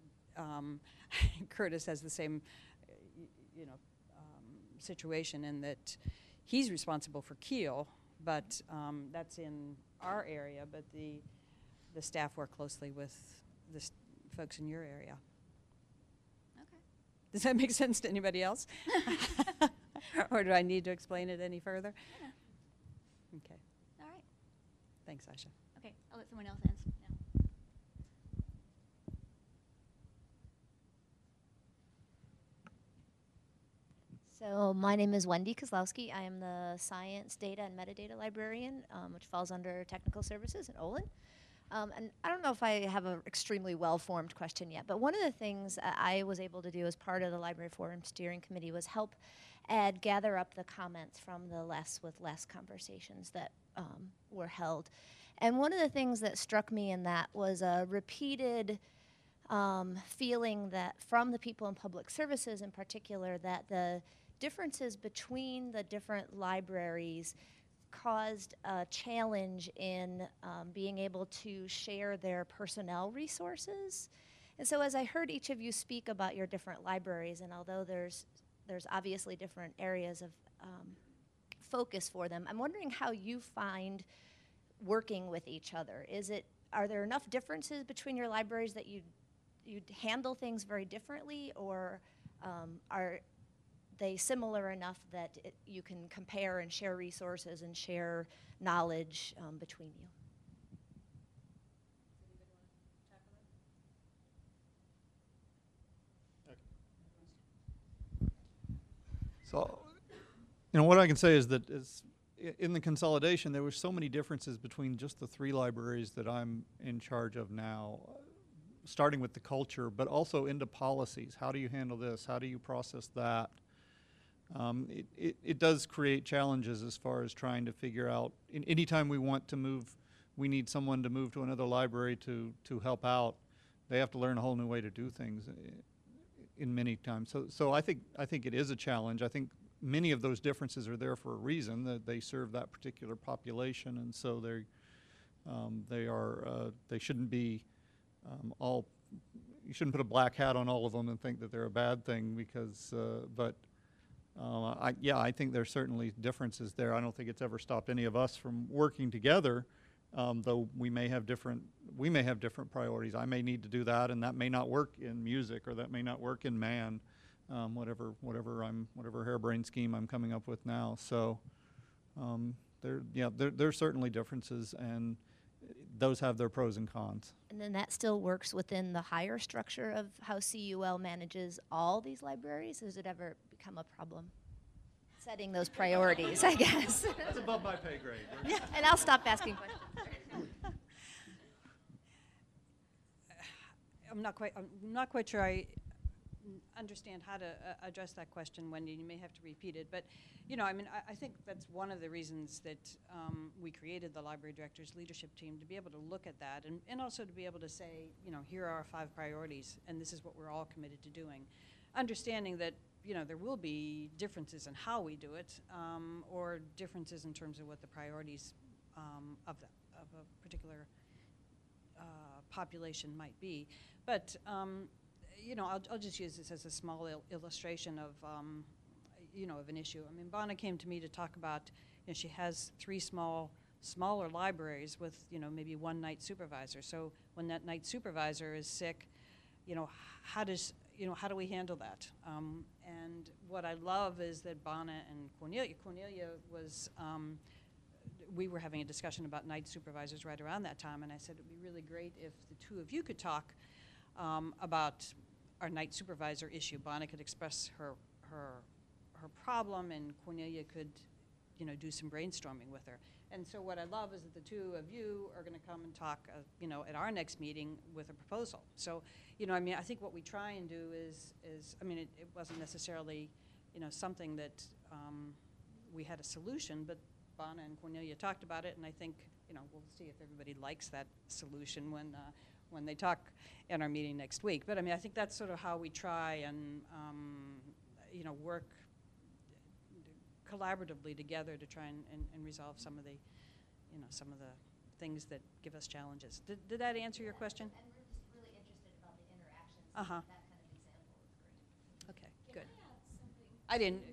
Curtis has the same, you know, situation in that he's responsible for Kiel, but that's in our area. But the staff work closely with the folks in your area. Okay. Does that make sense to anybody else? Or do I need to explain it any further? Yeah. Okay. All right. Thanks, Aisha. Okay. I'll let someone else answer now. So my name is Wendy Kozlowski. I am the Science, Data, and Metadata Librarian, which falls under Technical Services at Olin. And I don't know if I have an extremely well-formed question yet, but one of the things I was able to do as part of the Library Forum Steering Committee was help Ed gather up the comments from the Less with Less conversations that were held. And one of the things that struck me in that was a repeated feeling that from the people in public services in particular, that the differences between the different libraries caused a challenge in being able to share their personnel resources. And so as I heard each of you speak about your different libraries, and although there's obviously different areas of focus for them, I'm wondering how you find working with each other. Are there enough differences between your libraries that you handle things very differently, or are they similar enough that you can compare and share resources and share knowledge between you? So, you know, what I can say is that in the consolidation, there were so many differences between just the 3 libraries that I'm in charge of now, starting with the culture, but also into policies. How do you handle this? How do you process that? It does create challenges as far as trying to figure out, anytime we want to move, we need someone to move to another library to help out, they have to learn a whole new way to do things in many times. So I think it is a challenge. I think many of those differences are there for a reason, that they serve that particular population, and so they shouldn't be all. You shouldn't put a black hat on all of them and think that they're a bad thing, because I think there's certainly differences there. I don't think it's ever stopped any of us from working together, though we may have different priorities. I may need to do that, and that may not work in music, or that may not work in man, whatever harebrained scheme I'm coming up with now. So there's certainly differences, and those have their pros and cons. And then that still works within the higher structure of how CUL manages all these libraries? Does it ever become a problem setting those priorities, I guess? That's above my pay grade. Yeah, and I'll stop asking questions. I'm not quite sure I understand how to address that question, Wendy. You may have to repeat it, but you know, I mean, I think that's one of the reasons that we created the Library Directors Leadership Team, to be able to look at that, and also to be able to say, you know, here are our 5 priorities, and this is what we're all committed to doing. Understanding that, you know, there will be differences in how we do it, or differences in terms of what the priorities of a particular population might be. But you know, I'll just use this as a small illustration of, you know, of an issue. I mean, Bana came to me to talk about she has three smaller libraries with, maybe one night supervisor. So when that night supervisor is sick, how do we handle that? And what I love is that Bonna and Cornelia was, we were having a discussion about night supervisors right around that time, and I said it'd be really great if the two of you could talk about our night supervisor issue. Bonna could express her problem, and Cornelia could, do some brainstorming with her. And so what I love is that the two of you are going to come and talk, at our next meeting with a proposal. So, I think what we try and do is it wasn't necessarily, something that we had a solution, but Bonna and Cornelia talked about it, and I think, we'll see if everybody likes that solution when they talk in our meeting next week. But I think that's sort of how we try and, work collaboratively together to try and resolve some of the, some of the things that give us challenges. Did that answer your question? And we're just really interested about the interactions. Uh-huh. That kind of example is great. Okay, good. I didn't.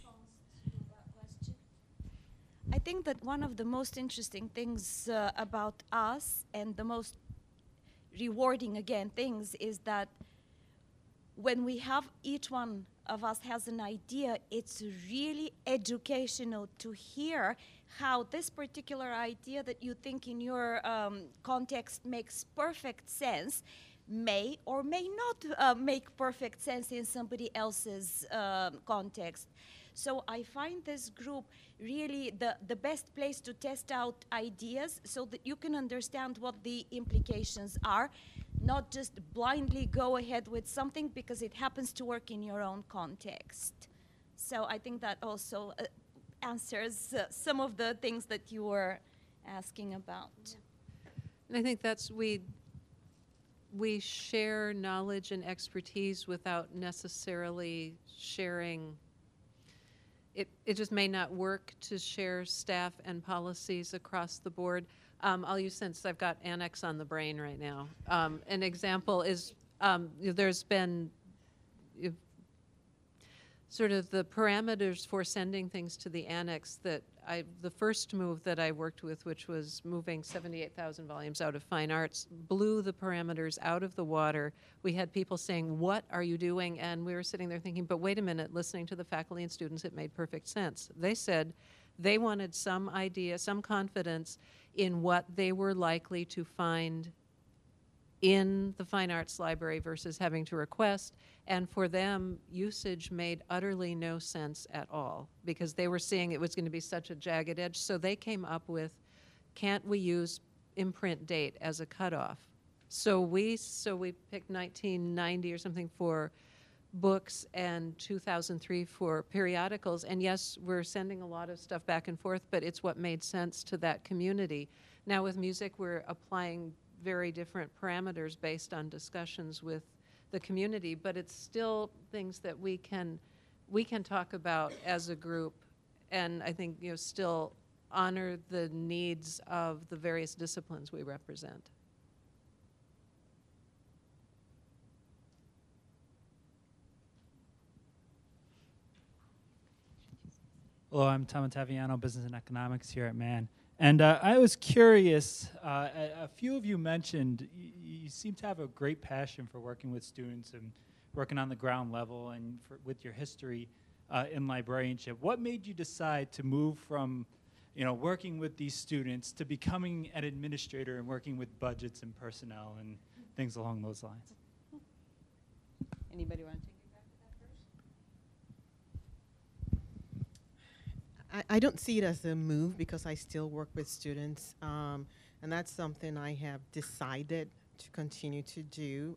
I think that one of the most interesting things about us, and the most rewarding, again, things, is that when we have, each one of us has an idea, it's really educational to hear how this particular idea that you think in your context makes perfect sense may or may not make perfect sense in somebody else's context. So I find this group really the best place to test out ideas so that you can understand what the implications are, not just blindly go ahead with something because it happens to work in your own context. So I think that also answers some of the things that you were asking about. And I think that's, we share knowledge and expertise without necessarily sharing. It just may not work to share staff and policies across the board. I'll use, since I've got Annex on the brain right now. An example is there's been sort of the parameters for sending things to the Annex that the first move that I worked with, which was moving 78,000 volumes out of fine arts, blew the parameters out of the water. We had people saying, "What are you doing?" And we were sitting there thinking, but wait a minute, listening to the faculty and students, it made perfect sense. They said they wanted some idea, some confidence in what they were likely to find in the Fine Arts Library versus having to request. And for them, usage made utterly no sense at all because they were seeing it was going to be such a jagged edge. So they came up with, can't we use imprint date as a cutoff? So we picked 1990 or something for books and 2003 for periodicals. And yes, we're sending a lot of stuff back and forth, but it's what made sense to that community. Now with music, we're applying very different parameters based on discussions with the community, but it's still things that we can talk about as a group, and I think still honor the needs of the various disciplines we represent. Hello, I'm Tom Ottaviano, Business and Economics here at Man. And I was curious, a few of you mentioned you seem to have a great passion for working with students and working on the ground level and with your history in librarianship. What made you decide to move from working with these students to becoming an administrator and working with budgets and personnel and things along those lines? Anybody want to take a crack at that first? I don't see it as a move because I still work with students, and that's something I have decided to continue to do.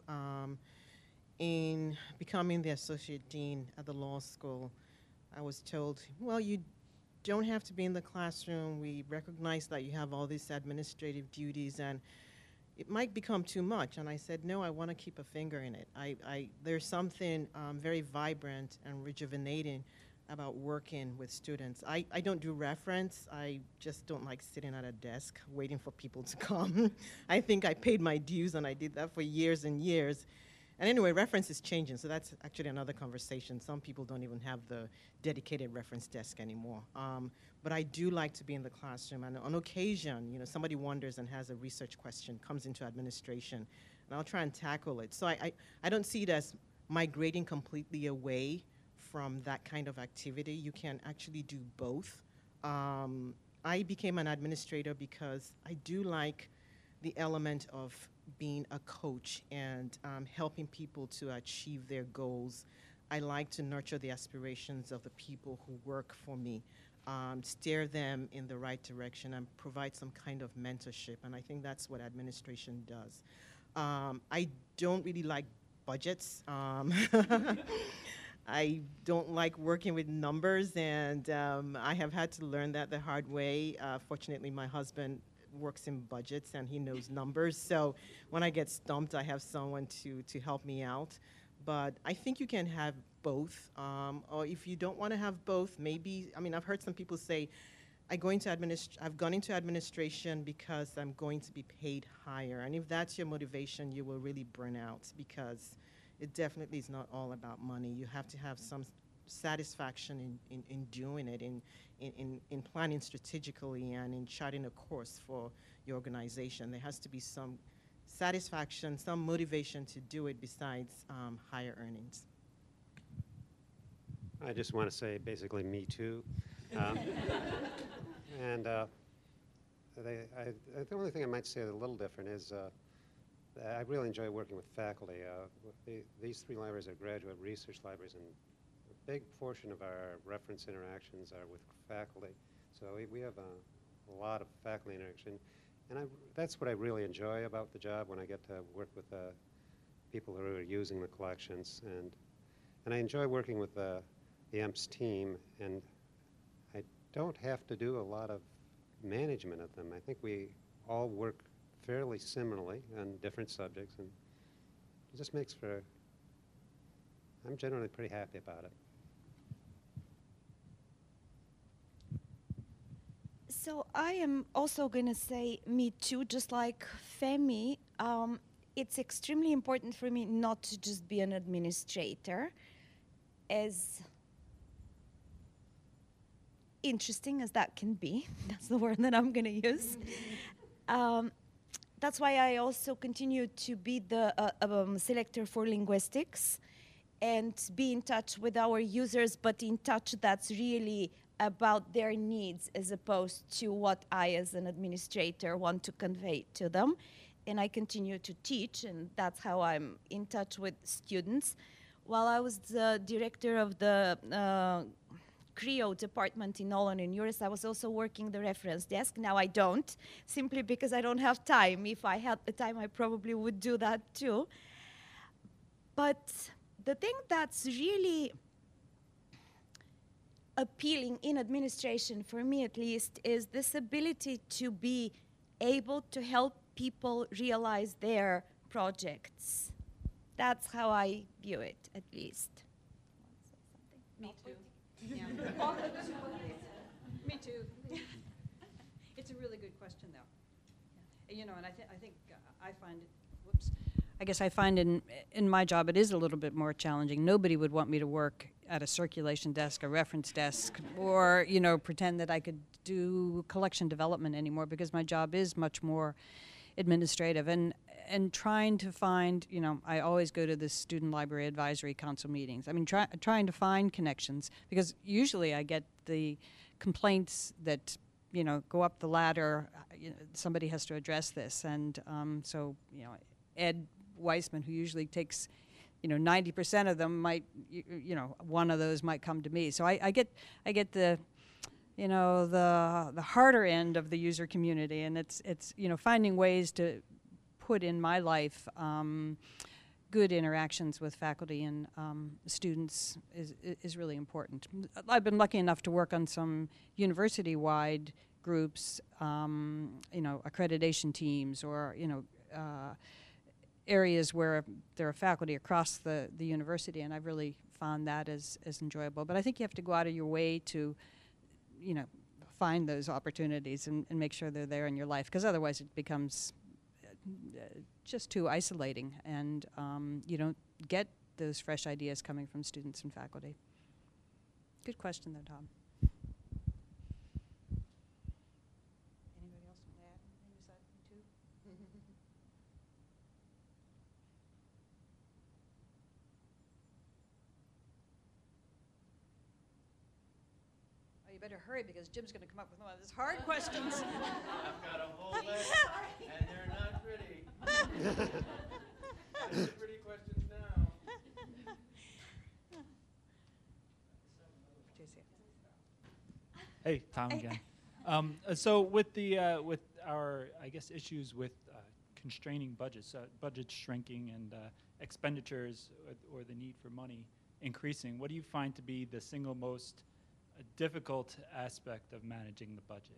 In becoming the associate dean at the law school, I was told, well, you don't have to be in the classroom. We recognize that you have all these administrative duties, and it might become too much. And I said, no, I want to keep a finger in it. There's something very vibrant and rejuvenating about working with students. I don't do reference. I just don't like sitting at a desk waiting for people to come. I think I paid my dues, and I did that for years and years. And anyway, reference is changing, so that's actually another conversation. Some people don't even have the dedicated reference desk anymore. But I do like to be in the classroom, and on occasion, somebody wonders and has a research question, comes into administration, and I'll try and tackle it. So I don't see it as migrating completely away from that kind of activity. You can actually do both. I became an administrator because I do like the element of being a coach and helping people to achieve their goals. I like to nurture the aspirations of the people who work for me, steer them in the right direction, and provide some kind of mentorship. And I think that's what administration does. I don't really like budgets. I don't like working with numbers, and I have had to learn that the hard way. Fortunately, my husband works in budgets and he knows numbers, so when I get stumped, I have someone to help me out. But I think you can have both, or if you don't want to have both, maybe, I've heard some people say, I've gone into administration because I'm going to be paid higher, and if that's your motivation, you will really burn out, because it definitely is not all about money. You have to have some satisfaction in doing it, in planning strategically, and in charting a course for your organization. There has to be some satisfaction, some motivation to do it besides higher earnings. I just want to say basically me too. And the only thing I might say a little different is I really enjoy working with faculty. These three libraries are graduate research libraries, and a big portion of our reference interactions are with faculty. So we have a lot of faculty interaction, and that's what I really enjoy about the job, when I get to work with people who are using the collections. And I enjoy working with the EMPS team, and I don't have to do a lot of management of them. I think we all work fairly similarly on different subjects, and it just makes for, I'm generally pretty happy about it. So I am also going to say me too, just like Femi. It's extremely important for me not to just be an administrator, as interesting as that can be. That's the word that I'm going to use. That's why I also continue to be the selector for linguistics and be in touch with our users, but in touch that's really about their needs as opposed to what I as an administrator want to convey to them. And I continue to teach, and that's how I'm in touch with students. While I was the director of the CREO department in Olin and URIS, I was also working the reference desk. Now I don't, simply because I don't have time. If I had the time, I probably would do that too. But the thing that's really appealing in administration, for me at least, is this ability to be able to help people realize their projects. That's how I view it, at least. Me too. Yeah. Me too. It's a really good question, though. And I think I find it. Whoops. I guess I find in my job it is a little bit more challenging. Nobody would want me to work at a circulation desk, a reference desk, or pretend that I could do collection development anymore, because my job is much more administrative. And trying to find, I always go to the Student Library Advisory Council meetings. Trying to find connections, because usually I get the complaints that, go up the ladder, somebody has to address this. And so, Ed Weissman, who usually takes, 90% of them might, one of those might come to me. So I get the, the harder end of the user community, and it's finding ways to put in my life good interactions with faculty and students is really important. I've been lucky enough to work on some university-wide groups, accreditation teams, or areas where there are faculty across the university, and I've really found that as enjoyable. But I think you have to go out of your way to, find those opportunities and make sure they're there in your life, because otherwise it becomes just too isolating, and you don't get those fresh ideas coming from students and faculty. Good question, though, Tom. Anybody else want to add anything to that, too? Oh, you better hurry because Jim's going to come up with one of those hard questions. I've got a whole list, and they're not pretty. They're pretty questions now. Hey, Tom again. So with the with our, I guess, issues with constraining budgets, budget shrinking, and expenditures or the need for money increasing, what do you find to be the single most difficult aspect of managing the budget?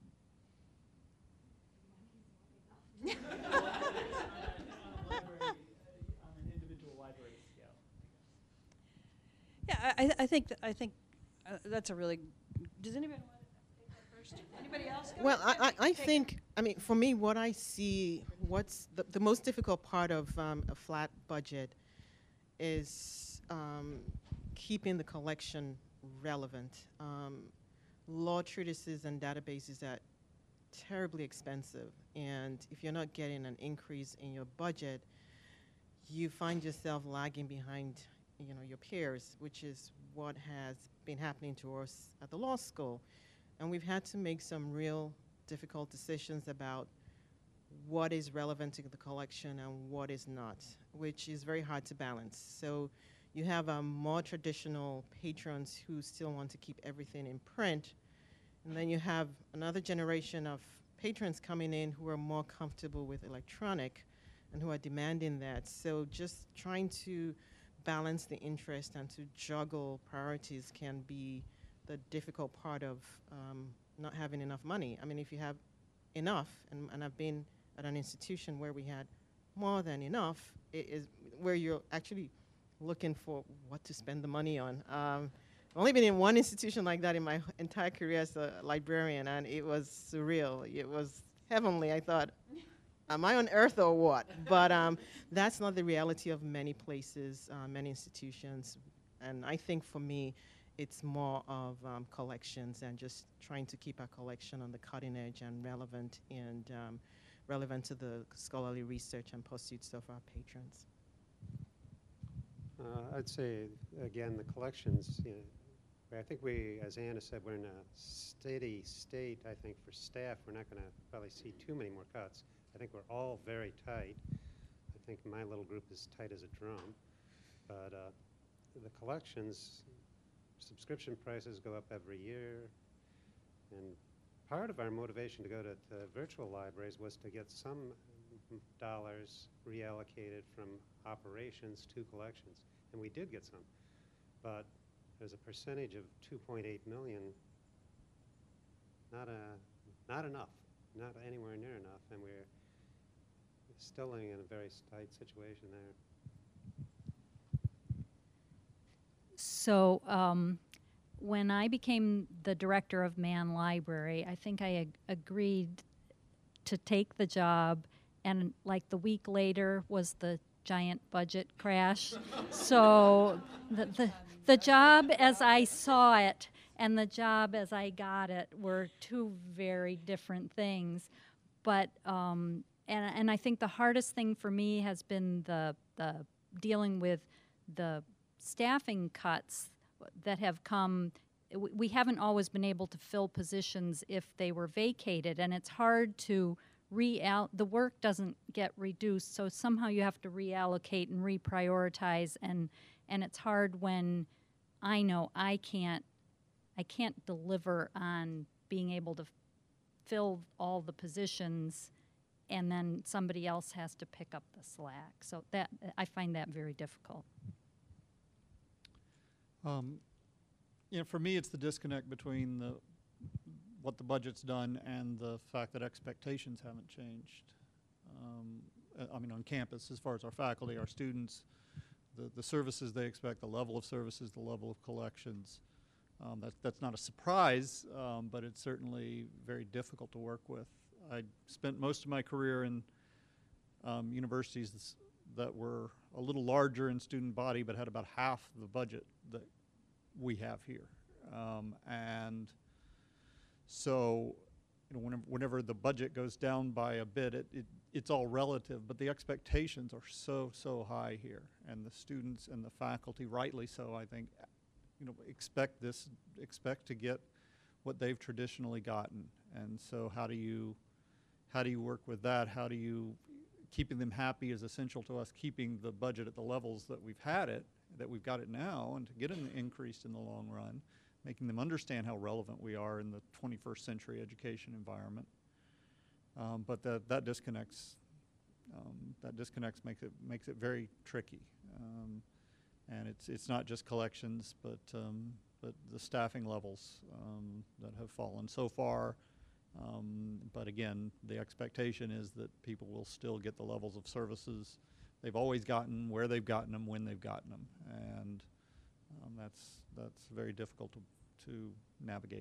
On an individual library scale. Yeah, I think that's a really. Does anybody want to take that first? Anybody else? Go Well, ahead, I take it. think, I mean, for me, what I see, what's the most difficult part of a flat budget is keeping the collection relevant. Law treatises and databases are terribly expensive, and if you're not getting an increase in your budget, you find yourself lagging behind, your peers, which is what has been happening to us at the law school. And we've had to make some real difficult decisions about what is relevant to the collection and what is not, which is very hard to balance. So you have more traditional patrons who still want to keep everything in print, and then you have another generation of patrons coming in who are more comfortable with electronic and who are demanding that. So just trying to balance the interest and to juggle priorities can be the difficult part of not having enough money. I mean, if you have enough, and I've been at an institution where we had more than enough, it is where you're actually looking for what to spend the money on. I've only been in one institution like that in my entire career as a librarian, and it was surreal. It was heavenly. I thought, am I on earth or what? But that's not the reality of many places, many institutions. And I think for me, it's more of collections and just trying to keep our collection on the cutting edge and relevant to the scholarly research and pursuits of our patrons. I'd say, again, the collections, I think we, as Anna said, we're in a steady state, I think, for staff. We're not going to probably see too many more cuts. I think we're all very tight. I think my little group is tight as a drum. But the collections, subscription prices go up every year. And part of our motivation to go to virtual libraries was to get some dollars reallocated from operations to collections. And we did get some. But there's a percentage of 2.8 million, not enough, not anywhere near enough, and we're still in a very tight situation there. So when I became the director of Mann Library, I think I agreed to take the job, and like the week later was the giant budget crash. So the job as I saw it and the job as I got it were two very different things. But and I think the hardest thing for me has been the dealing with the staffing cuts that have come. We haven't always been able to fill positions if they were vacated, and it's hard to the work doesn't get reduced, so somehow you have to reallocate and reprioritize, and it's hard when I know I can't deliver on being able to fill all the positions, and then somebody else has to pick up the slack. So that I find that very difficult. For me, it's the disconnect between what the budget's done and the fact that expectations haven't changed. On campus, as far as our faculty, our students, the services they expect, the level of services, the level of collections. That's not a surprise, but it's certainly very difficult to work with. I spent most of my career in universities that were a little larger in student body but had about half the budget that we have here. And so, you know, whenever the budget goes down by a bit, it's all relative, but the expectations are so high here, and the students and the faculty, rightly so, I think, you know, expect to get what they've traditionally gotten. And so how do you work with that? How do you, keeping them happy is essential to us keeping the budget at the levels that we've got it now, and to get an increase in the long run, making them understand how relevant we are in the 21st century education environment. But that disconnects makes it very tricky. And it's not just collections, but the staffing levels that have fallen so far. But again, the expectation is that people will still get the levels of services they've always gotten, where they've gotten them, when they've gotten them, and that's very difficult to navigate.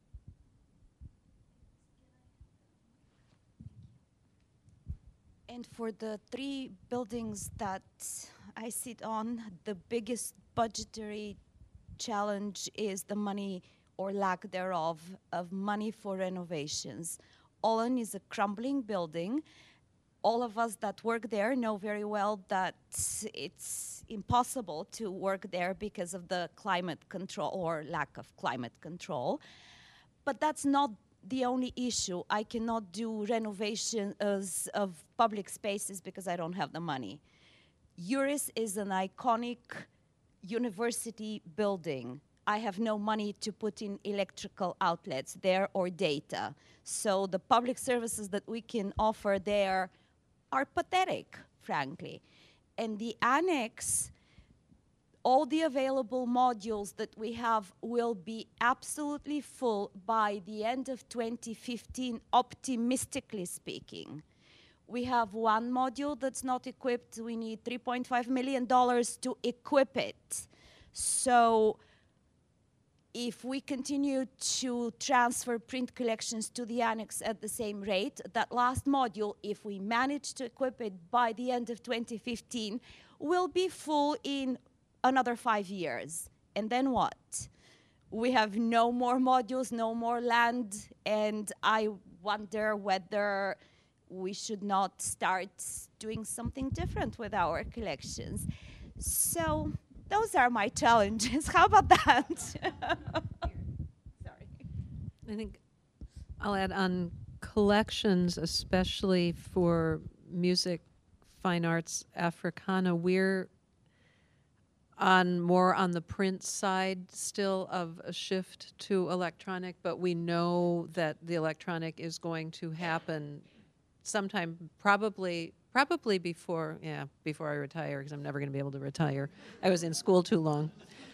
And for the 3 buildings that I sit on, the biggest budgetary challenge is the money, or lack thereof, of money for renovations. Olin is a crumbling building. All of us that work there know very well that it's impossible to work there because of the climate control or lack of climate control. But that's not the only issue. I cannot do renovations of public spaces because I don't have the money. URIS is an iconic university building. I have no money to put in electrical outlets there or data. So the public services that we can offer there are pathetic, frankly. And the annex, all the available modules that we have will be absolutely full by the end of 2015, optimistically speaking. We have 1 module that's not equipped. We need $3.5 million to equip it. So if we continue to transfer print collections to the annex at the same rate, that last module, if we manage to equip it by the end of 2015, will be full in another 5 years. And then what? We have no more modules, no more land, and I wonder whether we should not start doing something different with our collections. So those are my challenges. How about that? Sorry. I think I'll add on collections, especially for music, fine arts, Africana. We're more on the print side still of a shift to electronic, but we know that the electronic is going to happen sometime, probably before I retire, because I'm never going to be able to retire. I was in school too long.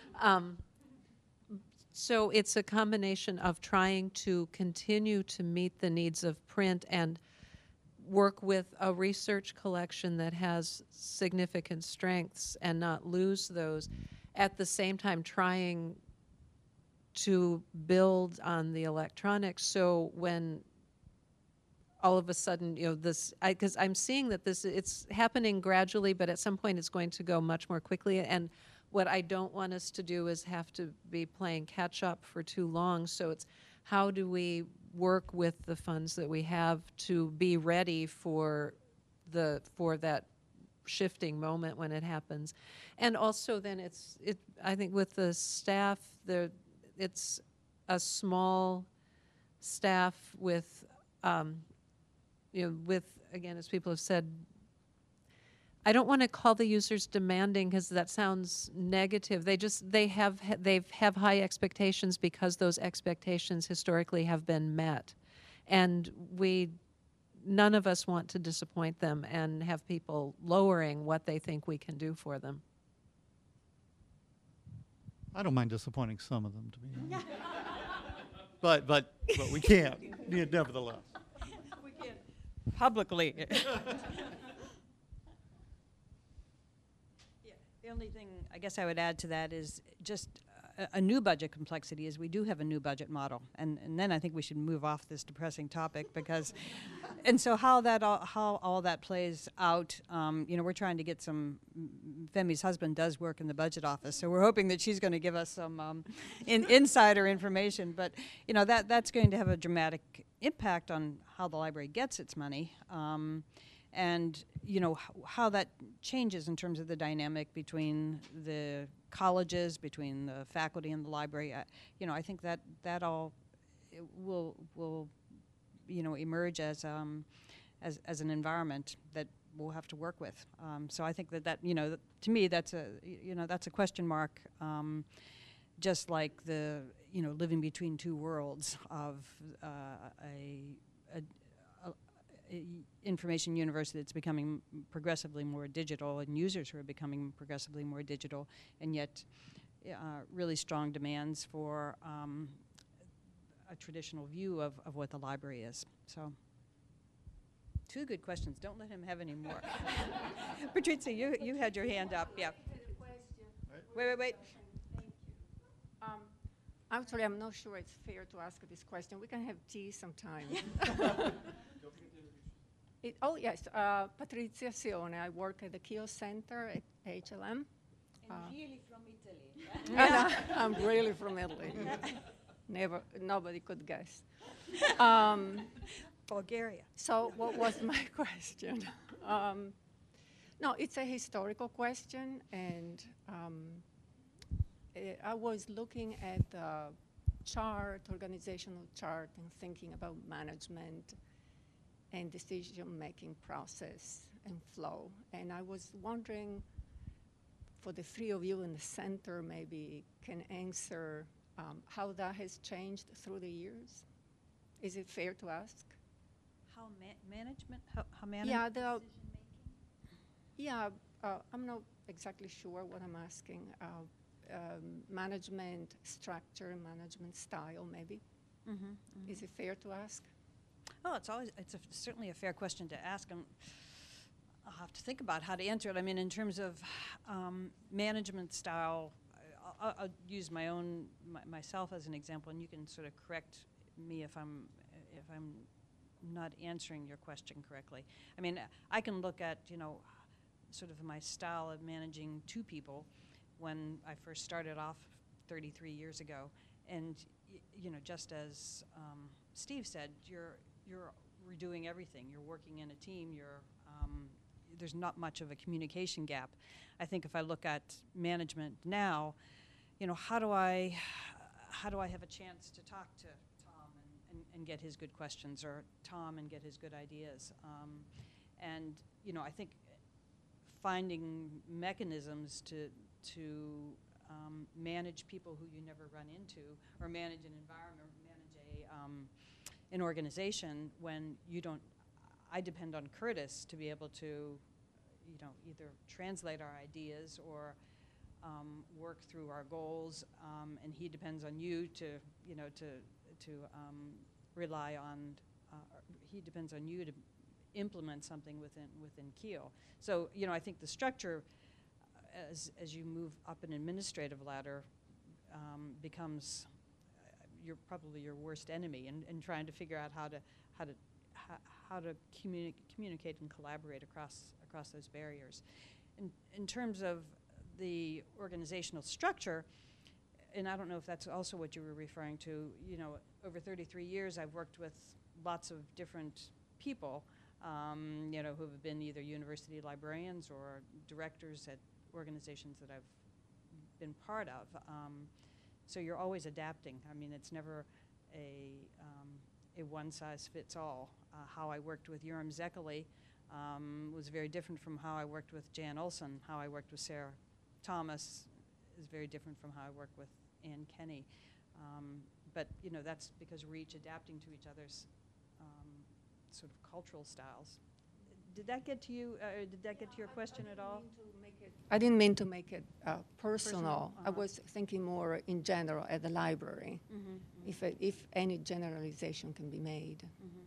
So it's a combination of trying to continue to meet the needs of print and work with a research collection that has significant strengths and not lose those. At the same time, trying to build on the electronics, so when all of a sudden, you know, because I'm seeing that it's happening gradually, but at some point it's going to go much more quickly. And what I don't want us to do is have to be playing catch up for too long. So it's how do we work with the funds that we have to be ready for that shifting moment when it happens. And also then I think with the staff, it's a small staff with again, as people have said, I don't want to call the users demanding because that sounds negative. They have high expectations because those expectations historically have been met, and none of us want to disappoint them and have people lowering what they think we can do for them. I don't mind disappointing some of them, to be honest. but we can't, nevertheless. We can't publicly. The only thing I guess I would add to that is just a new budget complexity is we do have a new budget model, and then I think we should move off this depressing topic because, and so how all that plays out, we're trying to get some. Femi's husband does work in the budget office, so we're hoping that she's going to give us some insider information. But that's going to have a dramatic impact on how the library gets its money. And how that changes in terms of the dynamic between the colleges, between the faculty and the library. I think that all will emerge as an environment that we'll have to work with. So I think that to me that's a question mark. Just like the living between two worlds of a information university that's becoming progressively more digital, and users who are becoming progressively more digital, and yet really strong demands for a traditional view of what the library is. So, two good questions. Don't let him have any more. Patrizia, you had your hand up. Yeah. Wait. Actually, I'm not sure it's fair to ask this question. We can have tea sometime. Yes, Patrizia Sione. I work at the Keele Center at HLM. And really from Italy. I'm really from Italy. Nobody could guess. Bulgaria. So what was my question? No, it's a historical question, and I was looking at the organizational chart, and thinking about management and decision-making process and flow. And I was wondering, for the three of you in the center, maybe can answer how that has changed through the years. Is it fair to ask? How management? How management? Yeah, I'm not exactly sure what I'm asking. Management structure, management style, maybe. Is it fair to ask? Oh, it's certainly a fair question to ask, and I'll have to think about how to answer it. I mean, in terms of management style, I'll use myself as an example, and you can sort of correct me if I'm not answering your question correctly. I mean, I can look at sort of my style of managing two people when I first started off 33 years ago, and just as Steve said, you're redoing everything. You're working in a team. There's not much of a communication gap. I think if I look at management now, how do I have a chance to talk to Tom and get his good questions, or Tom and get his good ideas? And I think finding mechanisms to manage people who you never run into, or manage an environment, manage an organization when you don't. I depend on Curtis to be able to, either translate our ideas or work through our goals, and he depends on you to rely on. He depends on you to implement something within Keele. So I think the structure, as you move up an administrative ladder, becomes probably your worst enemy in trying to figure out how to communicate and collaborate across those barriers. In terms of the organizational structure, and I don't know if that's also what you were referring to, over 33 years I've worked with lots of different people, who have been either university librarians or directors at organizations that I've been part of. So you're always adapting. I mean, it's never a one-size-fits-all. How I worked with Yoram Zekeli was very different from how I worked with Jan Olson. How I worked with Sarah Thomas is very different from how I worked with Ann Kenny. But that's because we're each adapting to each other's sort of cultural styles. Did that get to you? Did that get to your question at all? I didn't mean to make it personal. I was thinking more in general at the library, if any generalization can be made.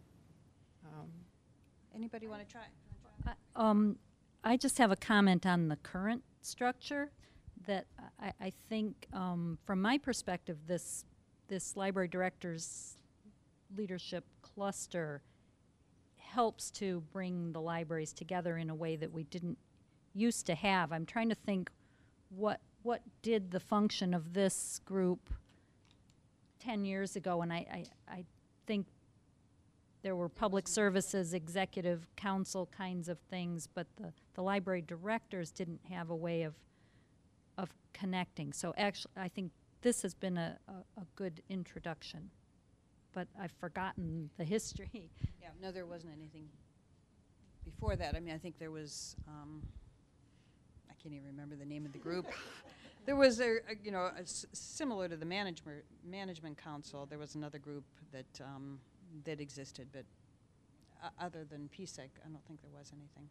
Anybody want to try? I just have a comment on the current structure. that I think, from my perspective, this library director's leadership cluster helps to bring the libraries together in a way that we didn't used to have. I'm trying to think what did the function of this group 10 years ago, and I think there were public services, executive council kinds of things, but the library directors didn't have a way of connecting. So actually, I think this has been a good introduction, but I've forgotten the history. Yeah, no, there wasn't anything before that. I mean, I think there was, I can't even remember the name of the group. There was similar to the management council, there was another group that existed, but other than PSEC, I don't think there was anything.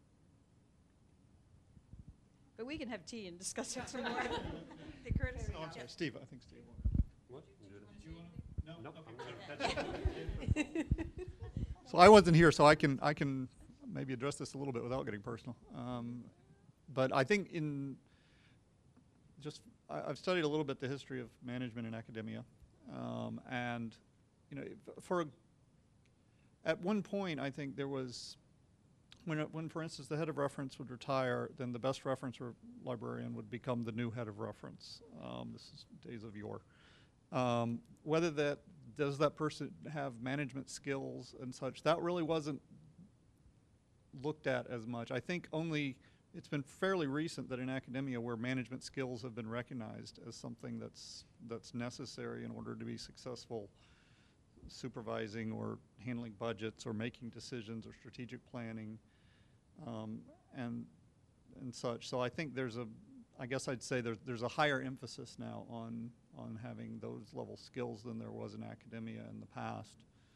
But we can have tea and discuss it some more. The courtesy. Oh, I'm sorry, Steve. I think Steve. What? Did you want to? Nope. Okay. So I wasn't here, so I can maybe address this a little bit without getting personal. But I think I've studied a little bit the history of management in academia, and at one point I think there was when for instance the head of reference would retire, then the best reference or librarian would become the new head of reference. This is days of yore. Whether does that person have management skills and such, that really wasn't looked at as much. I think it's been fairly recent that in academia where management skills have been recognized as something that's necessary in order to be successful supervising or handling budgets or making decisions or strategic planning and such. So I think I guess I'd say there's a higher emphasis now on having those level skills than there was in academia in the past.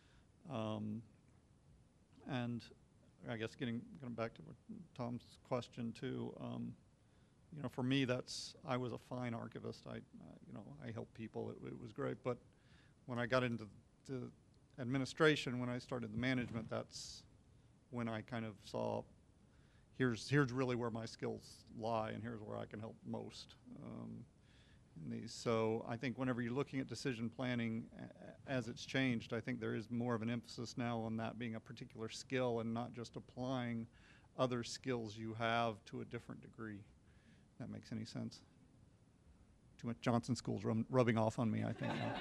And I guess going back to Tom's question too, for me I was a fine archivist. I helped people. It was great. But when I got into the administration, when I started the management, that's when I kind of saw here's really where my skills lie and here's where I can help most in these. So I think whenever you're looking at decision planning as it's changed, I think there is more of an emphasis now on that being a particular skill and not just applying other skills you have to a different degree. If that makes any sense. Too much Johnson School's rubbing off on me, I think. Now.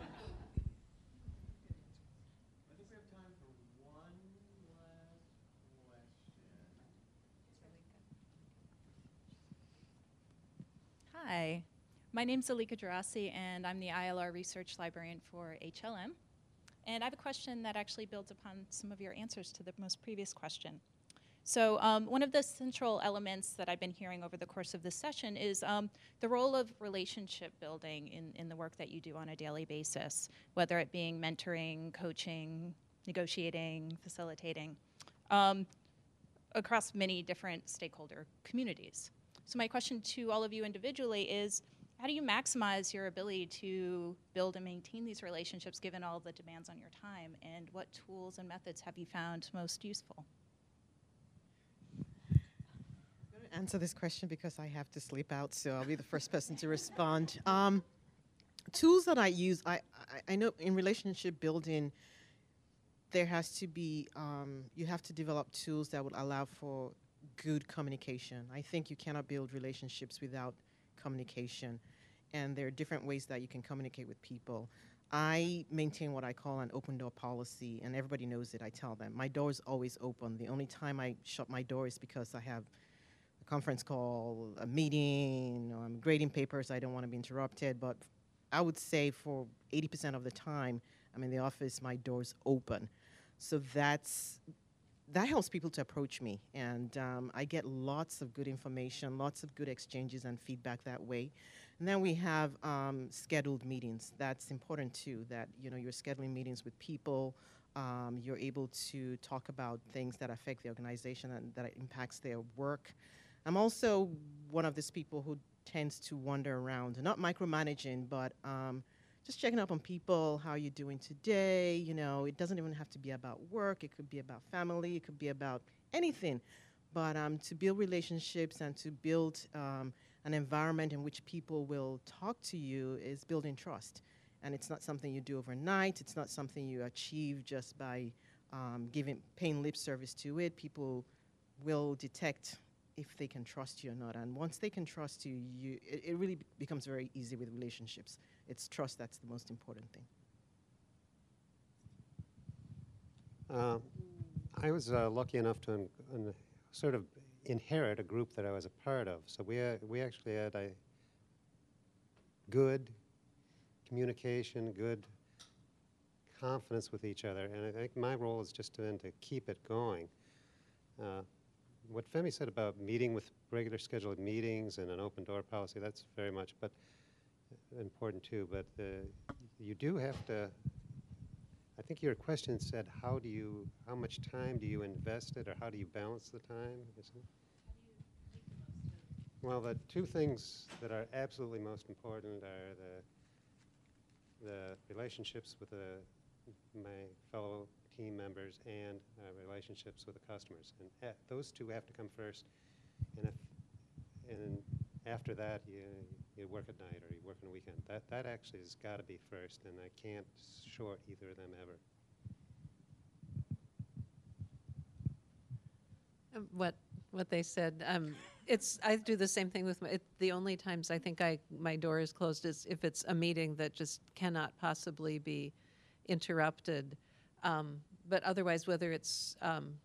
Hi, my name's Alika Gerasi, and I'm the ILR Research Librarian for HLM. And I have a question that actually builds upon some of your answers to the most previous question. So one of the central elements that I've been hearing over the course of this session is the role of relationship building in the work that you do on a daily basis, whether it being mentoring, coaching, negotiating, facilitating, across many different stakeholder communities. So my question to all of you individually is, how do you maximize your ability to build and maintain these relationships given all the demands on your time, and what tools and methods have you found most useful? I'm going to answer this question because I have to sleep out, so I'll be the first person to respond. Tools that I use, I know in relationship building, there has to be, you have to develop tools that would allow for good communication. I think you cannot build relationships without communication, and there are different ways that you can communicate with people. I maintain what I call an open door policy, and everybody knows it. I tell them my door is always open. The only time I shut my door is because I have a conference call, a meeting, or I'm grading papers. I don't want to be interrupted, but I would say for 80% of the time I'm in the office, my door's open. So that helps people to approach me, and I get lots of good information, lots of good exchanges and feedback that way. And then we have scheduled meetings. That's important too, that you're scheduling meetings with people. You're able to talk about things that affect the organization and that impacts their work. I'm also one of these people who tends to wander around, not micromanaging, but just checking up on people, how you're doing today. It doesn't even have to be about work. It could be about family. It could be about anything. But to build relationships and to build an environment in which people will talk to you is building trust. And it's not something you do overnight. It's not something you achieve just by paying lip service to it. People will detect if they can trust you or not. And once they can trust you, it really becomes very easy with relationships. It's trust that's the most important thing. I was lucky enough to sort of inherit a group that I was a part of. So we actually had a good communication, good confidence with each other, and I think my role is just to keep it going. What Femi said about meeting with regular scheduled meetings and an open door policy, that's very much important too, but you do have to, I think your question said how much time do you invest it, or how do you balance the time, isn't it? Well, the two things that are absolutely most important are the relationships with my fellow team members and relationships with the customers. And those two have to come first. And after that, you work at night or you work on a weekend. That actually has got to be first, and I can't short either of them ever. What they said, I do the same thing with the only times I think my door is closed is if it's a meeting that just cannot possibly be interrupted. But otherwise, whether it's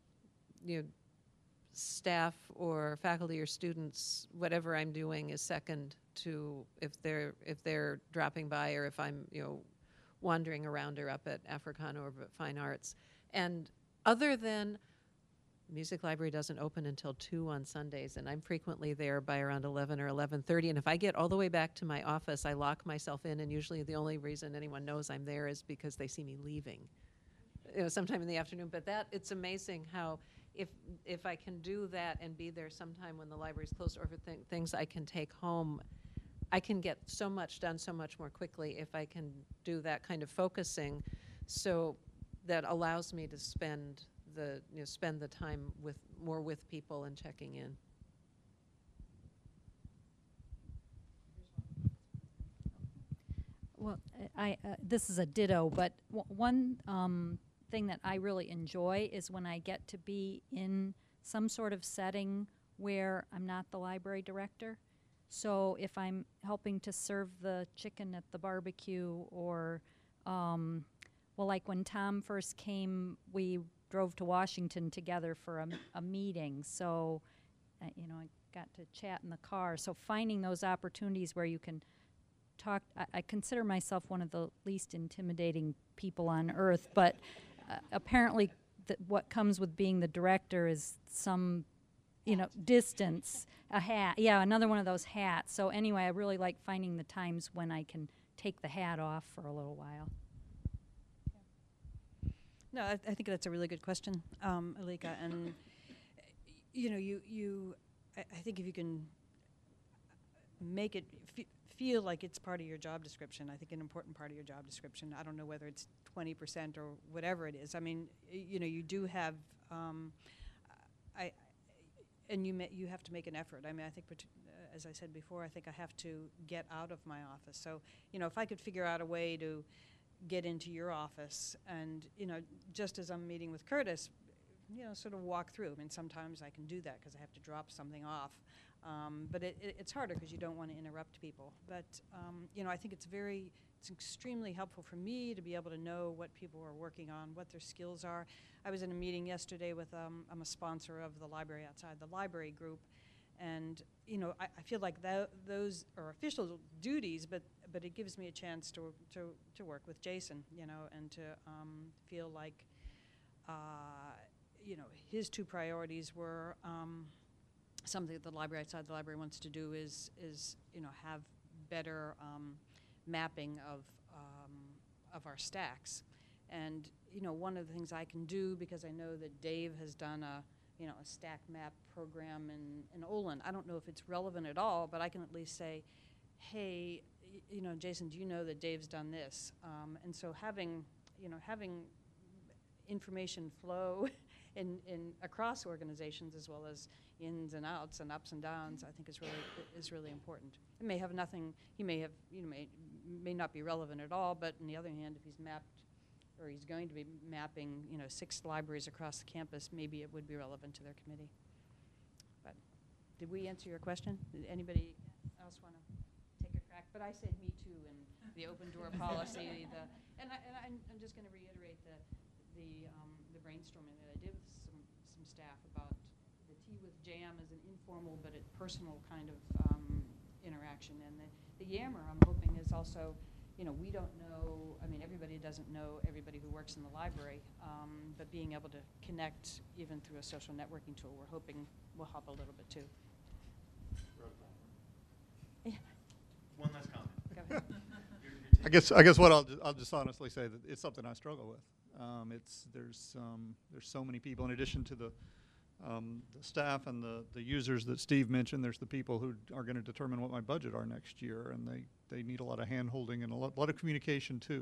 staff or faculty or students, whatever I'm doing is second to if they're dropping by, or if I'm wandering around or up at Africana or at Fine Arts. And other than Music Library doesn't open until 2 on Sundays, and I'm frequently there by around 11 or 11:30. And if I get all the way back to my office, I lock myself in, and usually the only reason anyone knows I'm there is because they see me leaving, sometime in the afternoon. But it's amazing how if I can do that and be there sometime when the library's closed, or for things I can take home, I can get so much done so much more quickly if I can do that kind of focusing. So that allows me to spend the time more with people and checking in. Well, this is a ditto, but one thing that I really enjoy is when I get to be in some sort of setting where I'm not the library director. So if I'm helping to serve the chicken at the barbecue, or well, like when Tom first came, we drove to Washington together for a meeting. So, I got to chat in the car. So finding those opportunities where you can talk, I consider myself one of the least intimidating people on earth, but apparently what comes with being the director is some, distance, a hat. Yeah, another one of those hats. So anyway, I really like finding the times when I can take the hat off for a little while. No, I think that's a really good question, Alika. And I think if you can make it feel like it's part of your job description, I think an important part of your job description. I don't know whether it's 20% or whatever it is. I mean, you do have, you have to make an effort. I mean, I think, as I said before, I think I have to get out of my office. So, if I could figure out a way to get into your office and, just as I'm meeting with Curtis, sort of walk through. I mean, sometimes I can do that because I have to drop something off. But it's harder because you don't want to interrupt people. But, I think it's extremely helpful for me to be able to know what people are working on, what their skills are. I was in a meeting yesterday with, I'm a sponsor of the Library Outside the Library group. And, I feel like those are official duties, but it gives me a chance to work with Jason, and to feel like, his two priorities were something that the Library Outside the Library wants to do is have better mapping of our stacks. And, one of the things I can do, because I know that Dave has done a stack map program in Olin. I don't know if it's relevant at all, but I can at least say, hey, Jason, do you know that Dave's done this? And so having information flow in across organizations as well as ins and outs and ups and downs, I think is really important. It may have nothing. He may have may not be relevant at all. But on the other hand, if he's mapped or he's going to be mapping 6 libraries across the campus, maybe it would be relevant to their committee. But did we answer your question? Did anybody else want to take a crack? But I said me too, and the open door policy. I'm just going to reiterate the brainstorming that I did with some staff about the tea with jam as an informal but a personal kind of interaction, and the Yammer I'm hoping is also, we don't know. I mean, everybody doesn't know everybody who works in the library, but being able to connect even through a social networking tool, we're hoping will help a little bit too. Yeah. One last comment. Go ahead. I guess what I'll just honestly say that it's something I struggle with. There's so many people in addition to the staff and the users that Steve mentioned. There's the people who are going to determine what my budget are next year, and they need a lot of hand-holding and a lot of communication too.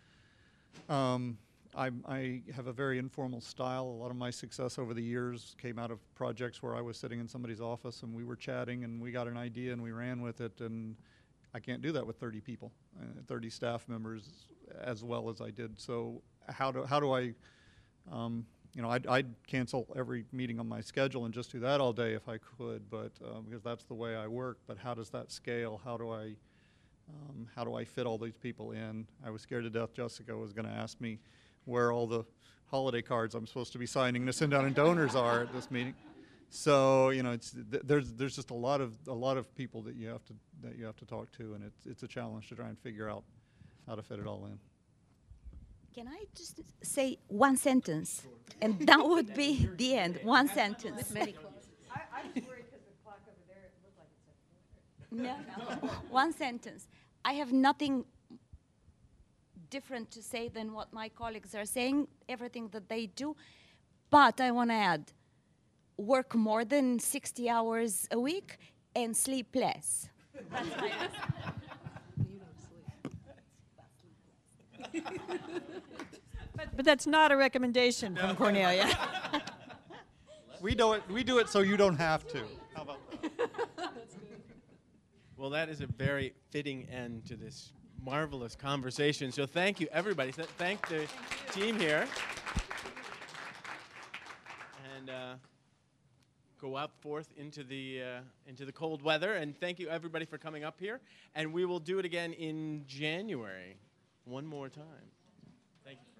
I have a very informal style. A lot of my success over the years came out of projects where I was sitting in somebody's office and we were chatting and we got an idea and we ran with it, and I can't do that with 30 people, 30 staff members as well as I did. So how do I, I'd cancel every meeting on my schedule and just do that all day if I could, but because that's the way I work. But how does that scale? How do I fit all these people in? I was scared to death Jessica was going to ask me where all the holiday cards I'm supposed to be signing to send out and donors are at this meeting. So there's just a lot of people that you have to talk to, and it's a challenge to try and figure out how to fit it all in. Can I just say one sentence, and that would be the end. One sentence. With many clauses. I was worried because the clock over there looked like it said 4. No. One sentence. I have nothing different to say than what my colleagues are saying, everything that they do, but I want to add, work more than 60 hours a week and sleep less. That's my answer. You don't sleep. But that's not a recommendation from Cornelia. We do it so you don't have to. How about that? Well, that is a very fitting end to this marvelous conversation. So thank you, everybody. Thank the team here. And go out forth into the cold weather. And thank you, everybody, for coming up here. And we will do it again in January, one more time. Thank you.